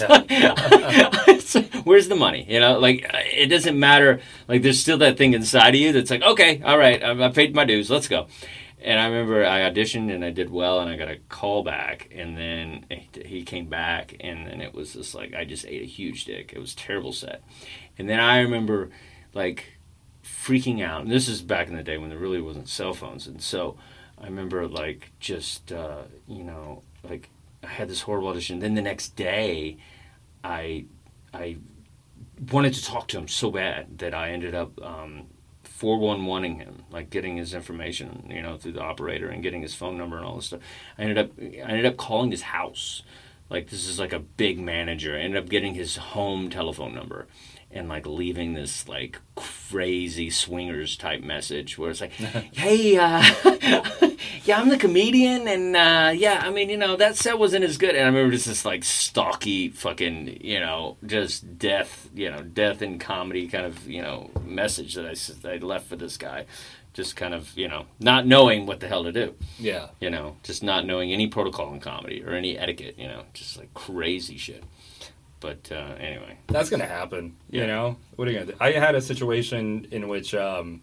Yeah. where's the money? You know, like it doesn't matter. Like, there's still that thing inside of you that's like, okay, all right, I, I paid my dues, let's go. And I remember I auditioned and I did well and I got a call back and then he came back and then it was just like I just ate a huge dick. It was a terrible set. And then I remember like freaking out. And this is back in the day when there really wasn't cell phones. And so I remember like just, uh, you know, like I had this horrible audition. Then the next day I, I wanted to talk to him so bad that I ended up... Um, four one one-ing him, like getting his information, you know, through the operator and getting his phone number and all this stuff. I ended up, I ended up calling his house. Like, this is like a big manager. I ended up getting his home telephone number and like leaving this like crazy swingers type message where it's like, hey, uh, yeah, I'm the comedian and uh, yeah, I mean, you know, that set wasn't as good. And I remember just this like stocky fucking, you know, just death, you know, death in comedy kind of, you know, message that I, that I left for this guy. Just kind of, you know, not knowing what the hell to do. Yeah. You know, just not knowing any protocol in comedy or any etiquette, you know, just like crazy shit. But uh, anyway. That's going to happen, Yeah. you know? What are you going to do? I had a situation in which um,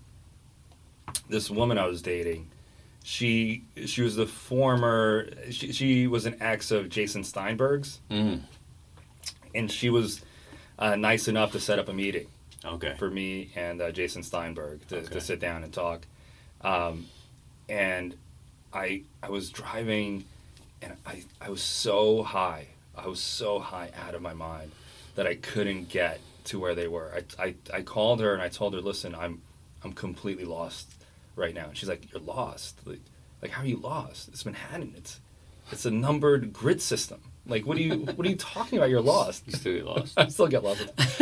this woman I was dating, she she was the former, she, she was an ex of Jason Steinberg's, Mm. and she was uh, nice enough to set up a meeting Okay. for me and uh, Jason Steinberg to, Okay. to sit down and talk. Um, and I I was driving, and I, I was so high. I was so high out of my mind that I couldn't get to where they were. I, I, I called her and I told her, listen, I'm I'm completely lost right now. And she's like, you're lost? Like, like how are you lost? It's Manhattan. It's it's a numbered grid system. Like, what are you what are you talking about? You're lost. You still get lost. I still get lost.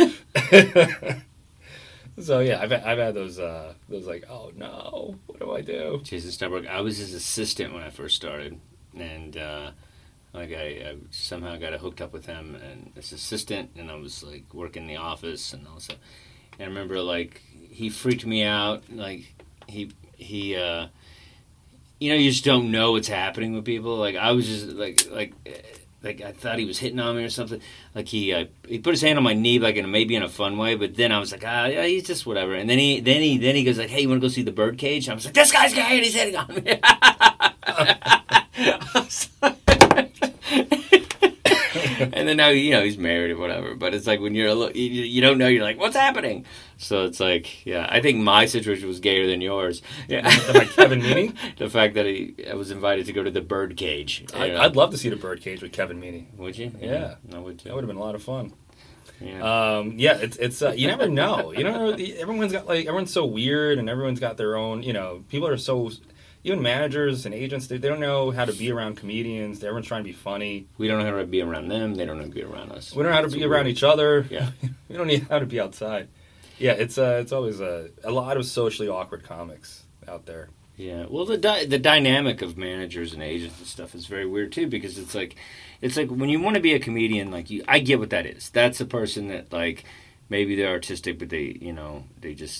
So yeah, I've I've had those uh, those like, oh no, what do I do? Jason Steinberg, I was his assistant when I first started. And uh, like I, I somehow got hooked up with him and his assistant, and I was like working the office and all stuff. And I remember like he freaked me out. Like he he uh, you know, you just don't know what's happening with people. Like I was just like like like I thought he was hitting on me or something. Like he uh, he put his hand on my knee like in a, maybe in a fun way, but then I was like, ah, yeah, he's just whatever. And then he then he then he goes like, hey, you want to go see the birdcage? And I was like, this guy's gay and he's hitting on me. And then now, you know, he's married or whatever. But it's like when you're a little, you, you don't know, you're like, what's happening? So it's like, yeah, I think my situation was gayer than yours. Yeah. Like Kevin Meaney? The fact that he I was invited to go to the bird cage. I, you know. I'd love to see the birdcage with Kevin Meaney. Would you? Yeah. I would too. That would have been a lot of fun. Yeah. Um, yeah, it's it's uh, you never know. You know, everyone's got like everyone's so weird, and everyone's got their own. You know, people are so. Even managers and agents, they, they don't know how to be around comedians. Everyone's trying to be funny. We don't know how to be around them. They don't know how to be around us. We don't know how to It's be weird. around each other. Yeah. We don't know how to be outside. Yeah, it's uh, it's always a, a lot of socially awkward comics out there. Yeah, well, the di- the dynamic of managers and agents and stuff is very weird too, because it's like, it's like when you want to be a comedian, like you, I get what that is. That's a person that like, maybe they're artistic, but they, you know, they just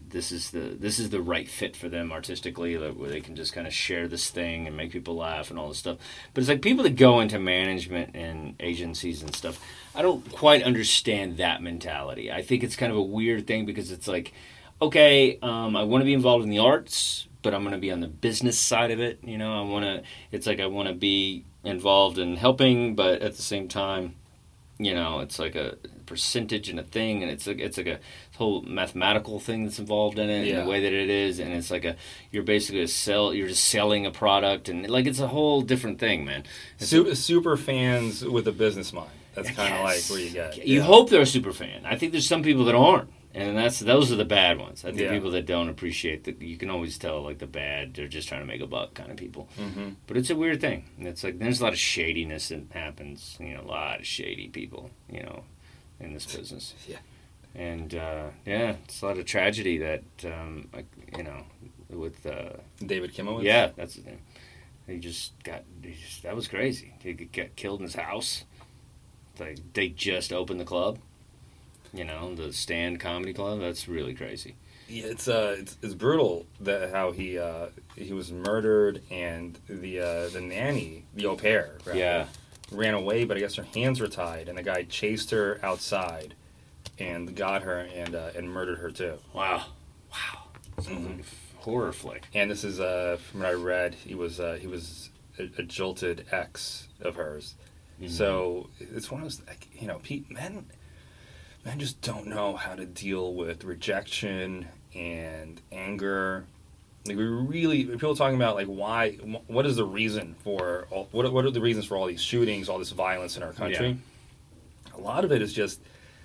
this is the this is the right fit for them artistically, like, where they can just kind of share this thing and make people laugh and all this stuff. But it's like people that go into management and agencies and stuff, I don't quite understand that mentality. I think it's kind of a weird thing because it's like, okay, um, I want to be involved in the arts, but I'm going to be on the business side of it. You know, I want to. It's like I want to be involved in helping, but at the same time, you know, it's like a percentage and a thing, and it's like it's like a whole mathematical thing that's involved in it, yeah. in the way that it is, and it's like a you're basically a sell, you're just selling a product, and like it's a whole different thing, man. Super, super fans with a business mind. That's kind of yes. like where you get. You yeah. hope they're a super fan. I think there's some people that aren't. And that's those are the bad ones. I think Yeah. people that don't appreciate that, you can always tell like the bad. They're just trying to make a buck kind of people. Mm-hmm. But it's a weird thing. It's like there's a lot of shadiness that happens. You know, a lot of shady people. You know, in this business. Yeah. And uh, yeah, it's a lot of tragedy that um, like, you know, with uh, David Kimowitz. yeah, that's his name. He just got. He just, that was crazy. He got killed in his house. Like they just opened the club. You know, the Stand Comedy Club. That's really crazy. Yeah, it's uh, it's, it's brutal that how he uh, he was murdered, and the uh, the nanny, the au pair, rather, Yeah. ran away, but I guess her hands were tied, and the guy chased her outside, and got her and uh, and murdered her too. Wow. Wow. Sounds like a horror flick. And this is uh, from what I read, he was uh, he was a, a jilted ex of hers. Mm-hmm. So it's one of those, like, you know, Pete, men. Men just don't know how to deal with rejection and anger. Like we really, people are talking about like why, what is the reason for all, what what are the reasons for all these shootings, all this violence in our country? Yeah. A lot of it is just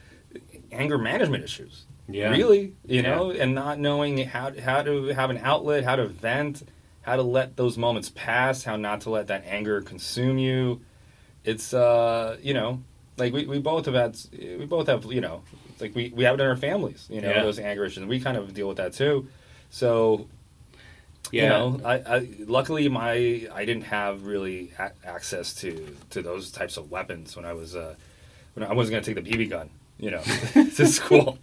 anger management issues. Yeah. Really, you Yeah. know, and not knowing how how to have an outlet, how to vent, how to let those moments pass, how not to let that anger consume you. It's uh, you know. Like we, we both have had, we both have, you know, it's like we, we have it in our families, you know, Yeah. those anger issues, and we kind of deal with that too. So, Yeah. you know, I, I luckily my I didn't have really a- access to, to those types of weapons when I was uh, when I wasn't going to take the B B gun, you know, to school,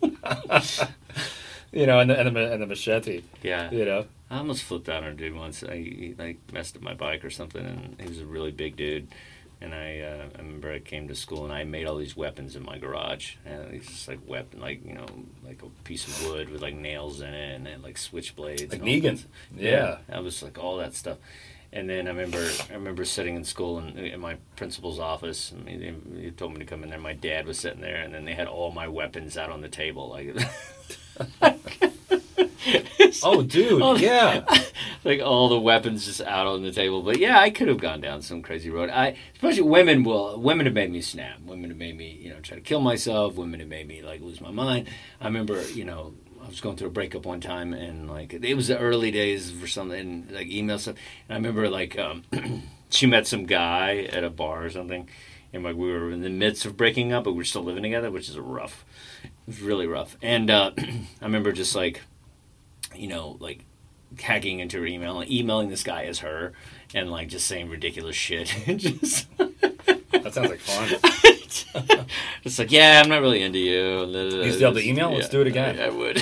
you know, and the, and the and the machete, Yeah. you know. I almost flipped out on a dude once. I he, like messed up my bike or something, and he was a really big dude. And I, uh, I remember I came to school and I made all these weapons in my garage. And it's just like weapon, like you know, like a piece of wood with like nails in it, and then like switchblades. Like and all Negan. that. Yeah. that was like all that stuff. And then I remember, I remember sitting in school in, in my principal's office. And he, he told me to come in there. My dad was sitting there, and then they had all my weapons out on the table, like. Oh, dude, all the, yeah. like all the weapons just out on the table. But yeah, I could have gone down some crazy road. I, especially women will, women have made me snap. Women have made me, you know, try to kill myself. Women have made me like lose my mind. I remember, you know, I was going through a breakup one time, and like it was the early days for something, like email stuff. And I remember like um, she met some guy at a bar or something, and like we were in the midst of breaking up, but we were still living together, which is rough. It was really rough. And uh, I remember just like, you know, like hacking into her email and emailing this guy as her, and like just saying ridiculous shit. just That sounds like fun. It's like, yeah, I'm not really into you. You still have the email? Let's do it again. I, I would.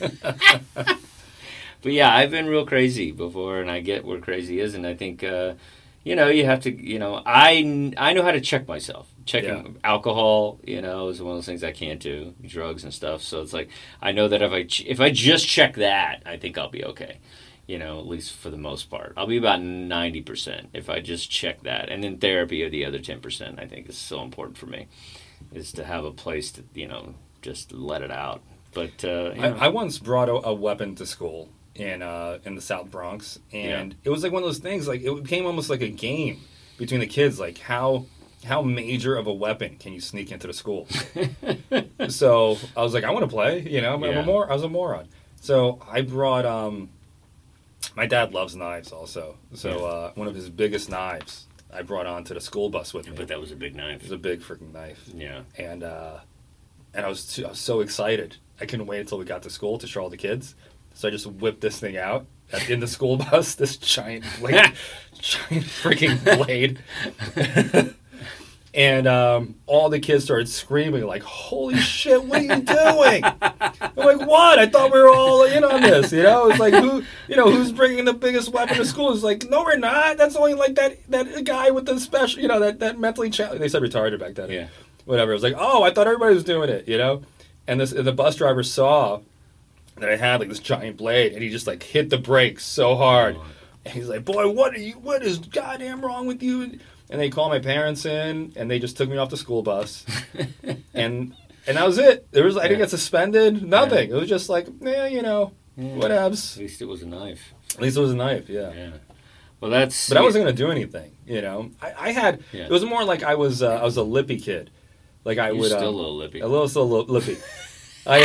But yeah, I've been real crazy before, and I get where crazy is, and I think, uh, you know, you have to, you know, I, I know how to check myself. Checking Yeah. alcohol, you know, is one of those things I can't do. Drugs and stuff. So it's like, I know that if I ch- if I just check that, I think I'll be okay. You know, at least for the most part. I'll be about ninety percent if I just check that. And then therapy are the other ten percent, I think is so important for me, is to have a place to, you know, just let it out. But, uh, you know. I, I once brought a, a weapon to school in uh, in the South Bronx, and Yeah. it was like one of those things, like it became almost like a game between the kids, like how how major of a weapon can you sneak into the school? So I was like, I want to play, you know, I'm Yeah. a mor- I was a moron. So I brought, um, my dad loves knives also, so Yeah. uh, one of his biggest knives I brought onto the school bus with me. But that was a big It knife. was a big freaking knife. Yeah. And uh, and I was too, I was so excited. I couldn't wait until we got to school to show all the kids. So I just whipped this thing out at, in the school bus. This giant, like, giant freaking blade. And um, all the kids started screaming, like, holy shit, what are you doing? I'm like, what? I thought we were all in on this, you know? It's like, who, you know, who's bringing the biggest weapon to school? It's like, no, we're not. That's only like that that guy with the special, you know, that, that mentally challenged. They said retarded back then. Yeah. Whatever. It was like, oh, I thought everybody was doing it, you know? And this the bus driver saw that I had, like, this giant blade, and he just, like, hit the brakes so hard. Oh. And he's like, boy, what are you, what is goddamn wrong with you? And they called my parents in, and they just took me off the school bus, and and that was it. There was I didn't Yeah. get suspended, nothing. Yeah. It was just like, yeah, you know, Yeah. whatevs. At least it was a knife. At least it was a knife, yeah. Yeah. Well, that's. But I wasn't gonna do anything, you know. I, I had Yeah. it was more like I was uh, I was a lippy kid, like I You're would still um, a little lippy. a little still li- lippy. I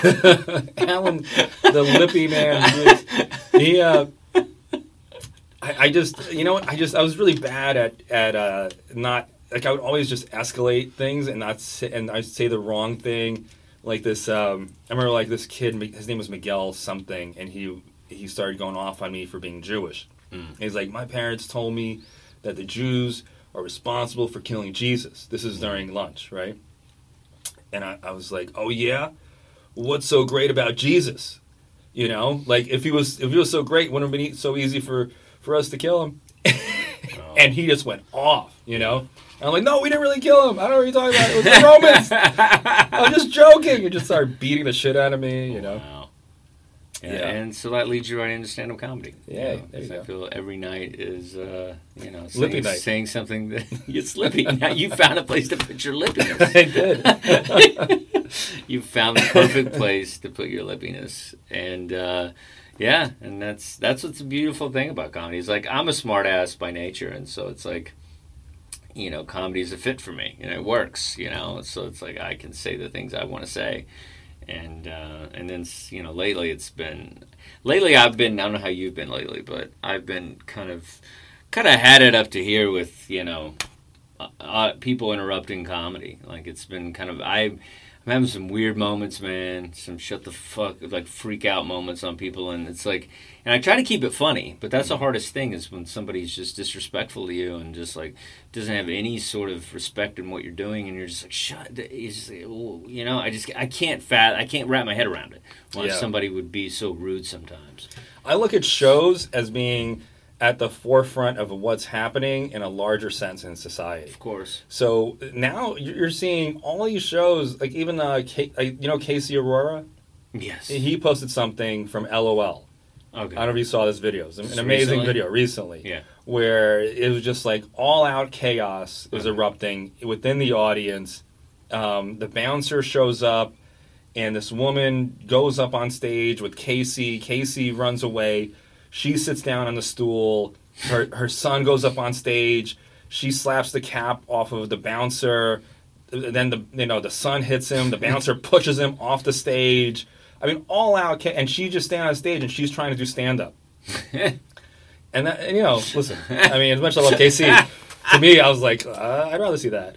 Alan, the lippy man, he. Uh, I, I just, you know what? I just, I was really bad at at uh, not like I would always just escalate things and not say, and I'd say the wrong thing, like this. Um, I remember like this kid, his name was Miguel something, and he he started going off on me for being Jewish. Mm. He's like, my parents told me that the Jews are responsible for killing Jesus. This is during lunch, right? And I, I was like, oh yeah, what's so great about Jesus? You know, like if he was if he was so great, wouldn't it have been so easy for for us to kill him? Oh. And he just went off, you know? And I'm like, no, we didn't really kill him. I don't know what you're talking about. It was the Romans. I'm just joking. And just started beating the shit out of me, you know? Wow. Yeah, Yeah. And so that leads you right into stand-up comedy. Yeah, You know, there you 'cause I go. feel every night is, uh, you know, Lippy saying, night. saying something that it's lippy. Now you found a place to put your lippiness. I did. You found the perfect place to put your lippiness, and uh, yeah, and that's that's what's a beautiful thing about comedy. Is like I'm a smart ass by nature, and so it's like, you know, comedy is a fit for me, and it works, you know. So it's like I can say the things I want to say, and uh, and then you know, lately it's been lately I've been I don't know how you've been lately, but I've been kind of kind of had it up to here with you know uh, uh, people interrupting comedy. Like it's been kind of I. I'm having some weird moments, man. Some shut the fuck, like freak out moments on people, and it's like, and I try to keep it funny, but that's the hardest thing is when somebody's just disrespectful to you and just like doesn't have any sort of respect in what you're doing, and you're just like, shut. It's just, like, well, you know, I just I can't fat, I can't wrap my head around it. Why Yeah. somebody would be so rude sometimes. I look at shows as being at the forefront of what's happening in a larger sense in society. Of course. So now you're seeing all these shows, like even, uh, K, uh, you know Casey Aurora? Yes. He posted something from LOL. Okay. I don't know if you saw this video. It's an Just amazing recently? video recently. Yeah. Where it was just like all out chaos was Okay. erupting within the audience. Um, the bouncer shows up, and this woman goes up on stage with Casey. Casey runs away. She sits down on the stool. Her her son goes up on stage. She slaps the cap off of the bouncer. Then the you know the son hits him. The bouncer pushes him off the stage. I mean, all out, ca- and she just standing on stage and she's trying to do stand up. And that, and, you know, listen. I mean, as much as I love K C, to me, I was like, uh, I'd rather see that.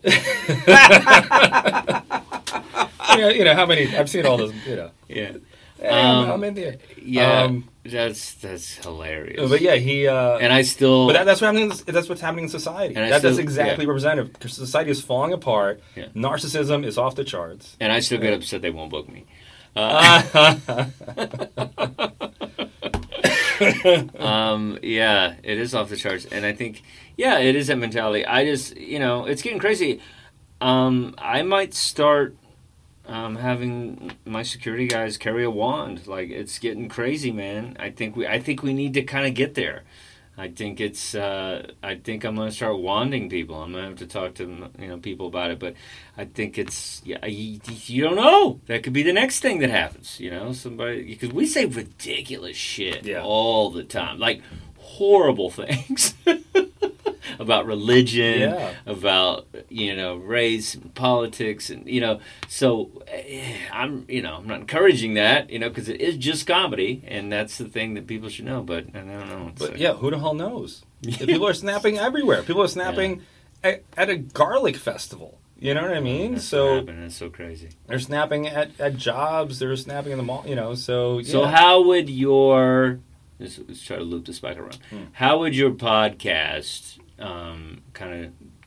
you, know, you know how many? I've seen all those. You know, Yeah. hey, I'm, Um, I'm in there. Yeah. Um, that's that's hilarious. but yeah, he. Uh, and I still. But that, that's what happening. That's what's happening in society. And I That, that's still- exactly yeah. representative. Because society is falling apart. Yeah. Narcissism is off the charts. And I still get upset they won't book me. Uh, um, yeah, it is off the charts. And I think, yeah, it is that mentality. I just, you know, it's getting crazy. Um, I might start um, having my security guys carry a wand. Like, it's getting crazy, man. I think we, I think we need to kind of get there. I think it's. Uh, I think I'm gonna start wanding people. I'm gonna have to talk to you know people about it. But I think it's. Yeah, you, you don't know. That could be the next thing that happens. You know, somebody because we say ridiculous shit Yeah. all the time, like horrible things about religion, Yeah. about you know race, and politics, and you know. So eh, I'm you know I'm not encouraging that you know because it is just comedy, and that's the thing that people should know. But I don't know. It's But like- yeah, who the hell knows? People are snapping everywhere. People are snapping at, at a garlic festival. You know what I mean? That's so what happened. It's so crazy. they're snapping at, at jobs. They're snapping in the mall. You know. So yeah. So how would your let's, let's try to loop this back around. Hmm. How would your podcast um, kind of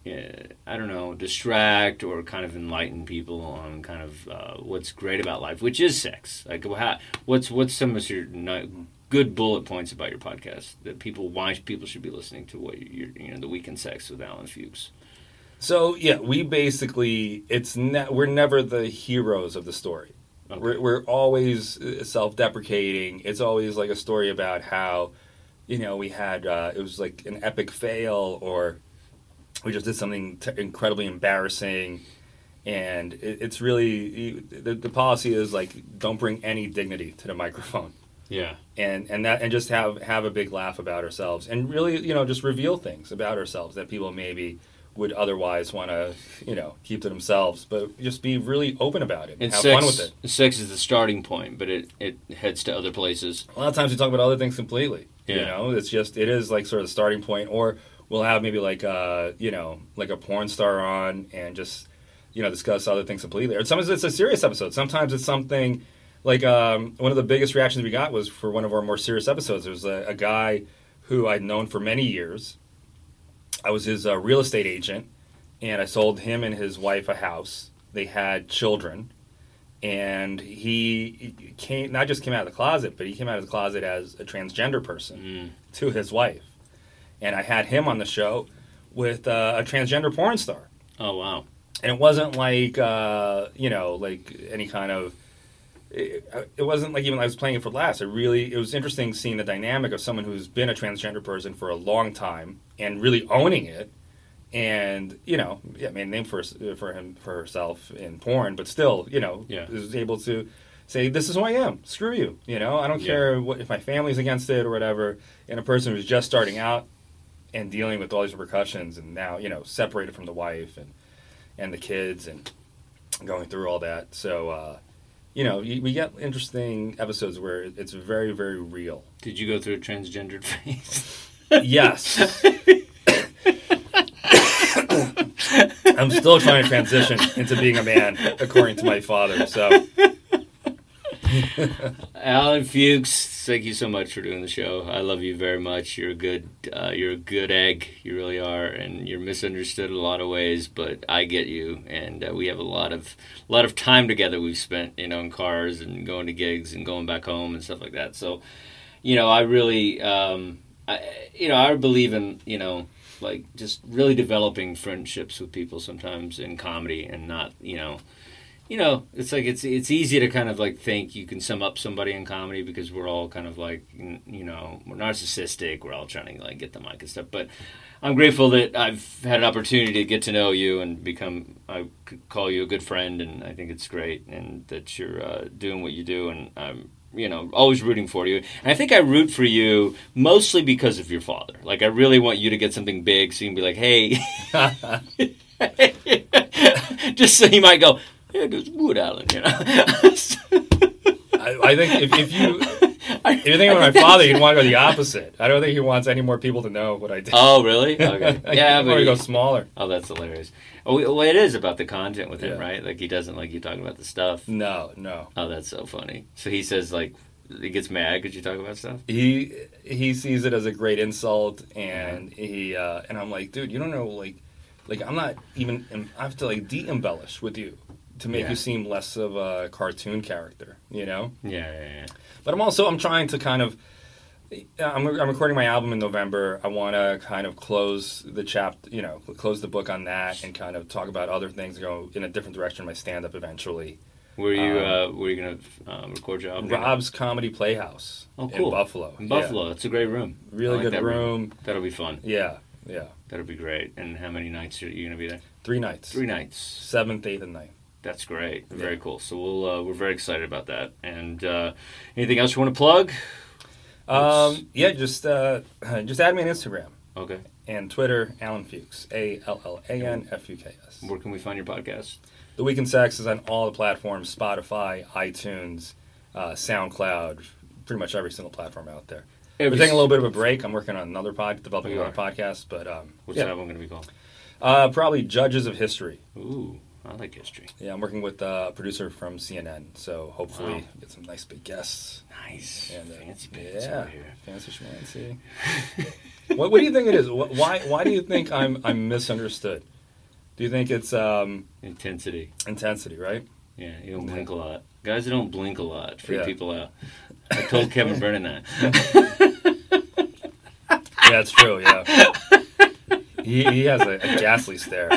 uh, I don't know, distract or kind of enlighten people on kind of uh, what's great about life, which is sex. Like, how, what's what's some of your no, good bullet points about your podcast that people why people should be listening to what you're, you know, the Weekend Sex with Alan Fuchs? So yeah, we basically it's ne- we're never the heroes of the story. Okay. We're we're always self-deprecating. It's always like a story about how, you know, we had uh, it was like an epic fail, or we just did something t- incredibly embarrassing, and it, it's really the, the policy is like don't bring any dignity to the microphone. Yeah, and and that and just have have a big laugh about ourselves, and really, you know, just reveal things about ourselves that people maybe would otherwise want to, you know, keep to themselves, but just be really open about it and, and have sex, fun with it. Sex is the starting point, but it, it heads to other places. A lot of times we talk about other things completely. Yeah. You know, it's just it is like sort of the starting point, or we'll have maybe like uh you know like a porn star on and just, you know, discuss other things completely. Or sometimes it's a serious episode. Sometimes it's something like um, one of the biggest reactions we got was for one of our more serious episodes. There was a, a guy who I'd known for many years. I was his uh, real estate agent, and I sold him and his wife a house. They had children, and he came not just came out of the closet, but he came out of the closet as a transgender person mm. to his wife. And I had him on the show with uh, a transgender porn star. Oh, wow. And it wasn't like, uh, you know, like any kind of, it, it wasn't like even I was playing it for laughs. It really, it was interesting seeing the dynamic of someone who's been a transgender person for a long time and really owning it. And, you know, yeah, I mean, name for for him for herself in porn, but still, you know, yeah. is able to say, this is who I am. Screw you. You know, I don't yeah. care what, if my family's against it or whatever. And a person who's just starting out and dealing with all these repercussions and now, you know, separated from the wife and, and the kids and going through all that. So, uh, you know, you, we get interesting episodes where it's very, very real. Did you go through a transgendered phase? Yes. I'm still trying to transition into being a man, according to my father. So, Alan Fuchs, thank you so much for doing the show. I love you very much. You're a good, uh, you're a good egg. You really are, and you're misunderstood in a lot of ways. But I get you, and uh, we have a lot of, a lot of time together. We've spent, you know, in cars and going to gigs and going back home and stuff like that. So, you know, I really, um, I, you know, I believe in, you know, like just really developing friendships with people sometimes in comedy and not, you know, you know, it's like it's it's easy to kind of like think you can sum up somebody in comedy because we're all kind of like, you know, we're narcissistic. We're all trying to like get the mic and stuff. But I'm grateful that I've had an opportunity to get to know you and become, I could call you a good friend, and I think it's great, and that you're uh, doing what you do, and I'm, you know, always rooting for you. And I think I root for you mostly because of your father. Like, I really want you to get something big so you can be like, hey. Just so he might go, hey, there's Wood Allen, you know. I, I think if, if you if you think about my father, you'd want to go the opposite. I don't think he wants any more people to know what I did. Oh, really? Okay. Yeah, but he, go smaller. Oh, that's hilarious. Oh, well, it is about the content with him, yeah. right? Like, he doesn't like you talking about the stuff. No, no. Oh, that's so funny. So he says, like, he gets mad because you talk about stuff? He he sees it as a great insult, and yeah. he uh, and I'm like, dude, you don't know, like, like I'm not even, I have to, like, de-embellish with you to make yeah. you seem less of a cartoon character, you know? Yeah, yeah, yeah. But I'm also, I'm trying to kind of, I'm, I'm recording my album in November. I want to kind of close the chapter, you know, close the book on that and kind of talk about other things, go in a different direction, my stand-up eventually. Where you, um, uh, where you going to um, record your album? Rob's Comedy Playhouse. Oh, cool. In Buffalo. In Buffalo. Yeah. It's a great room. Really like good that room. room. That'll be fun. Yeah, yeah. That'll be great. And how many nights are you going to be there? Three nights. Three nights. Seventh, eighth, and ninth. That's great. Yeah. Very cool. So we'll uh, we're very excited about that. And uh, anything else you want to plug? Um, yeah, just uh, just add me on Instagram. Okay. And Twitter, Alan Fuchs, A L L A N F U K S. Where can we find your podcast? The Weekend Sex is on all the platforms: Spotify, iTunes, uh, SoundCloud, pretty much every single platform out there. Every We're taking a little bit of a break. I'm working on another pod, developing another podcast, but um, what's yeah. that one going to be called? Uh, probably Judges of History. Ooh. I like history. Yeah, I'm working with uh, a producer from C N N, so hopefully wow. get some nice big guests. Nice. And, uh, fancy pants yeah, over here. Fancy schmancy. what, what do you think it is? Why why do you think I'm I'm misunderstood? Do you think it's um, Intensity. intensity, right? Yeah, you don't blink a lot. Guys that don't blink a lot freak Yeah. people out. I told Kevin Brennan that. Yeah, it's true, yeah. He, he has a, a ghastly stare.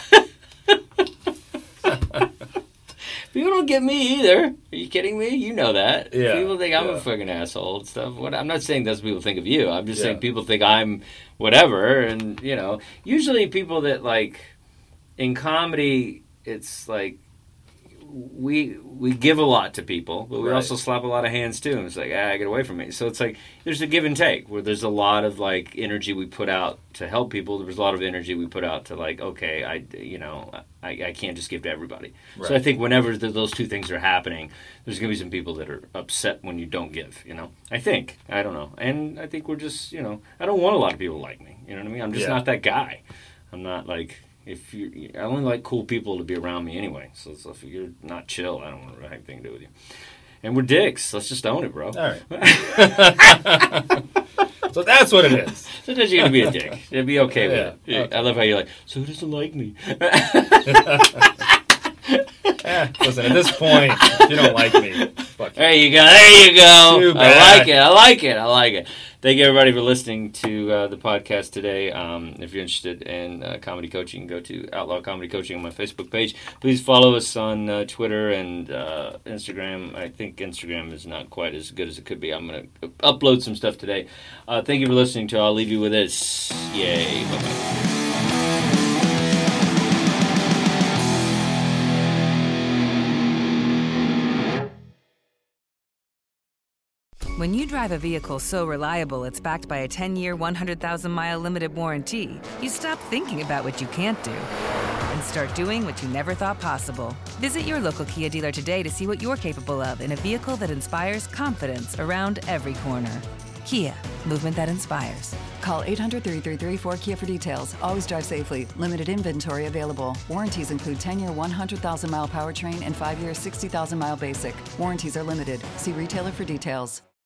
People don't get me either. Are you kidding me? You know that. Yeah, People think I'm yeah. a fucking asshole and stuff. What I'm not saying that's what people think of you. I'm just Yeah. saying people think I'm whatever. And, you know, usually people that, like, in comedy, it's like we we give a lot to people, but we Right. also slap a lot of hands too. And it's like, ah, get away from me. So it's like there's a give and take where there's a lot of like energy we put out to help people. There's a lot of energy we put out to like, okay, I you know I, I can't just give to everybody. Right. So I think whenever th- those two things are happening, there's gonna be some people that are upset when you don't give. You know, I think I don't know, and I think we're just you know I don't want a lot of people to like me. You know what I mean? I'm just Yeah. not that guy. I'm not like. If you, I only like cool people to be around me anyway. So, so if you're not chill, I don't want to have anything to do with you. And we're dicks. Let's just own it, bro. All right. So that's what it is. Sometimes you're gonna be a dick. It'd be okay with it. Yeah, okay. I love how you're like, so who doesn't like me? Eh, listen, at this point, if you don't like me, fuck you. There you go. There you go. Too I bad. like it. I like it. I like it. Thank you, everybody, for listening to uh, the podcast today. Um, if you're interested in uh, comedy coaching, go to Outlaw Comedy Coaching on my Facebook page. Please follow us on uh, Twitter and uh, Instagram. I think Instagram is not quite as good as it could be. I'm going to upload some stuff today. Uh, thank you for listening to I'll Leave You With This. Yay. Bye-bye. When you drive a vehicle so reliable it's backed by a ten-year, one hundred thousand mile limited warranty, you stop thinking about what you can't do and start doing what you never thought possible. Visit your local Kia dealer today to see what you're capable of in a vehicle that inspires confidence around every corner. Kia, movement that inspires. Call eight hundred, three three three, four K I A for details. Always drive safely. Limited inventory available. Warranties include ten-year, one hundred thousand mile powertrain and five-year, sixty thousand mile basic. Warranties are limited. See retailer for details.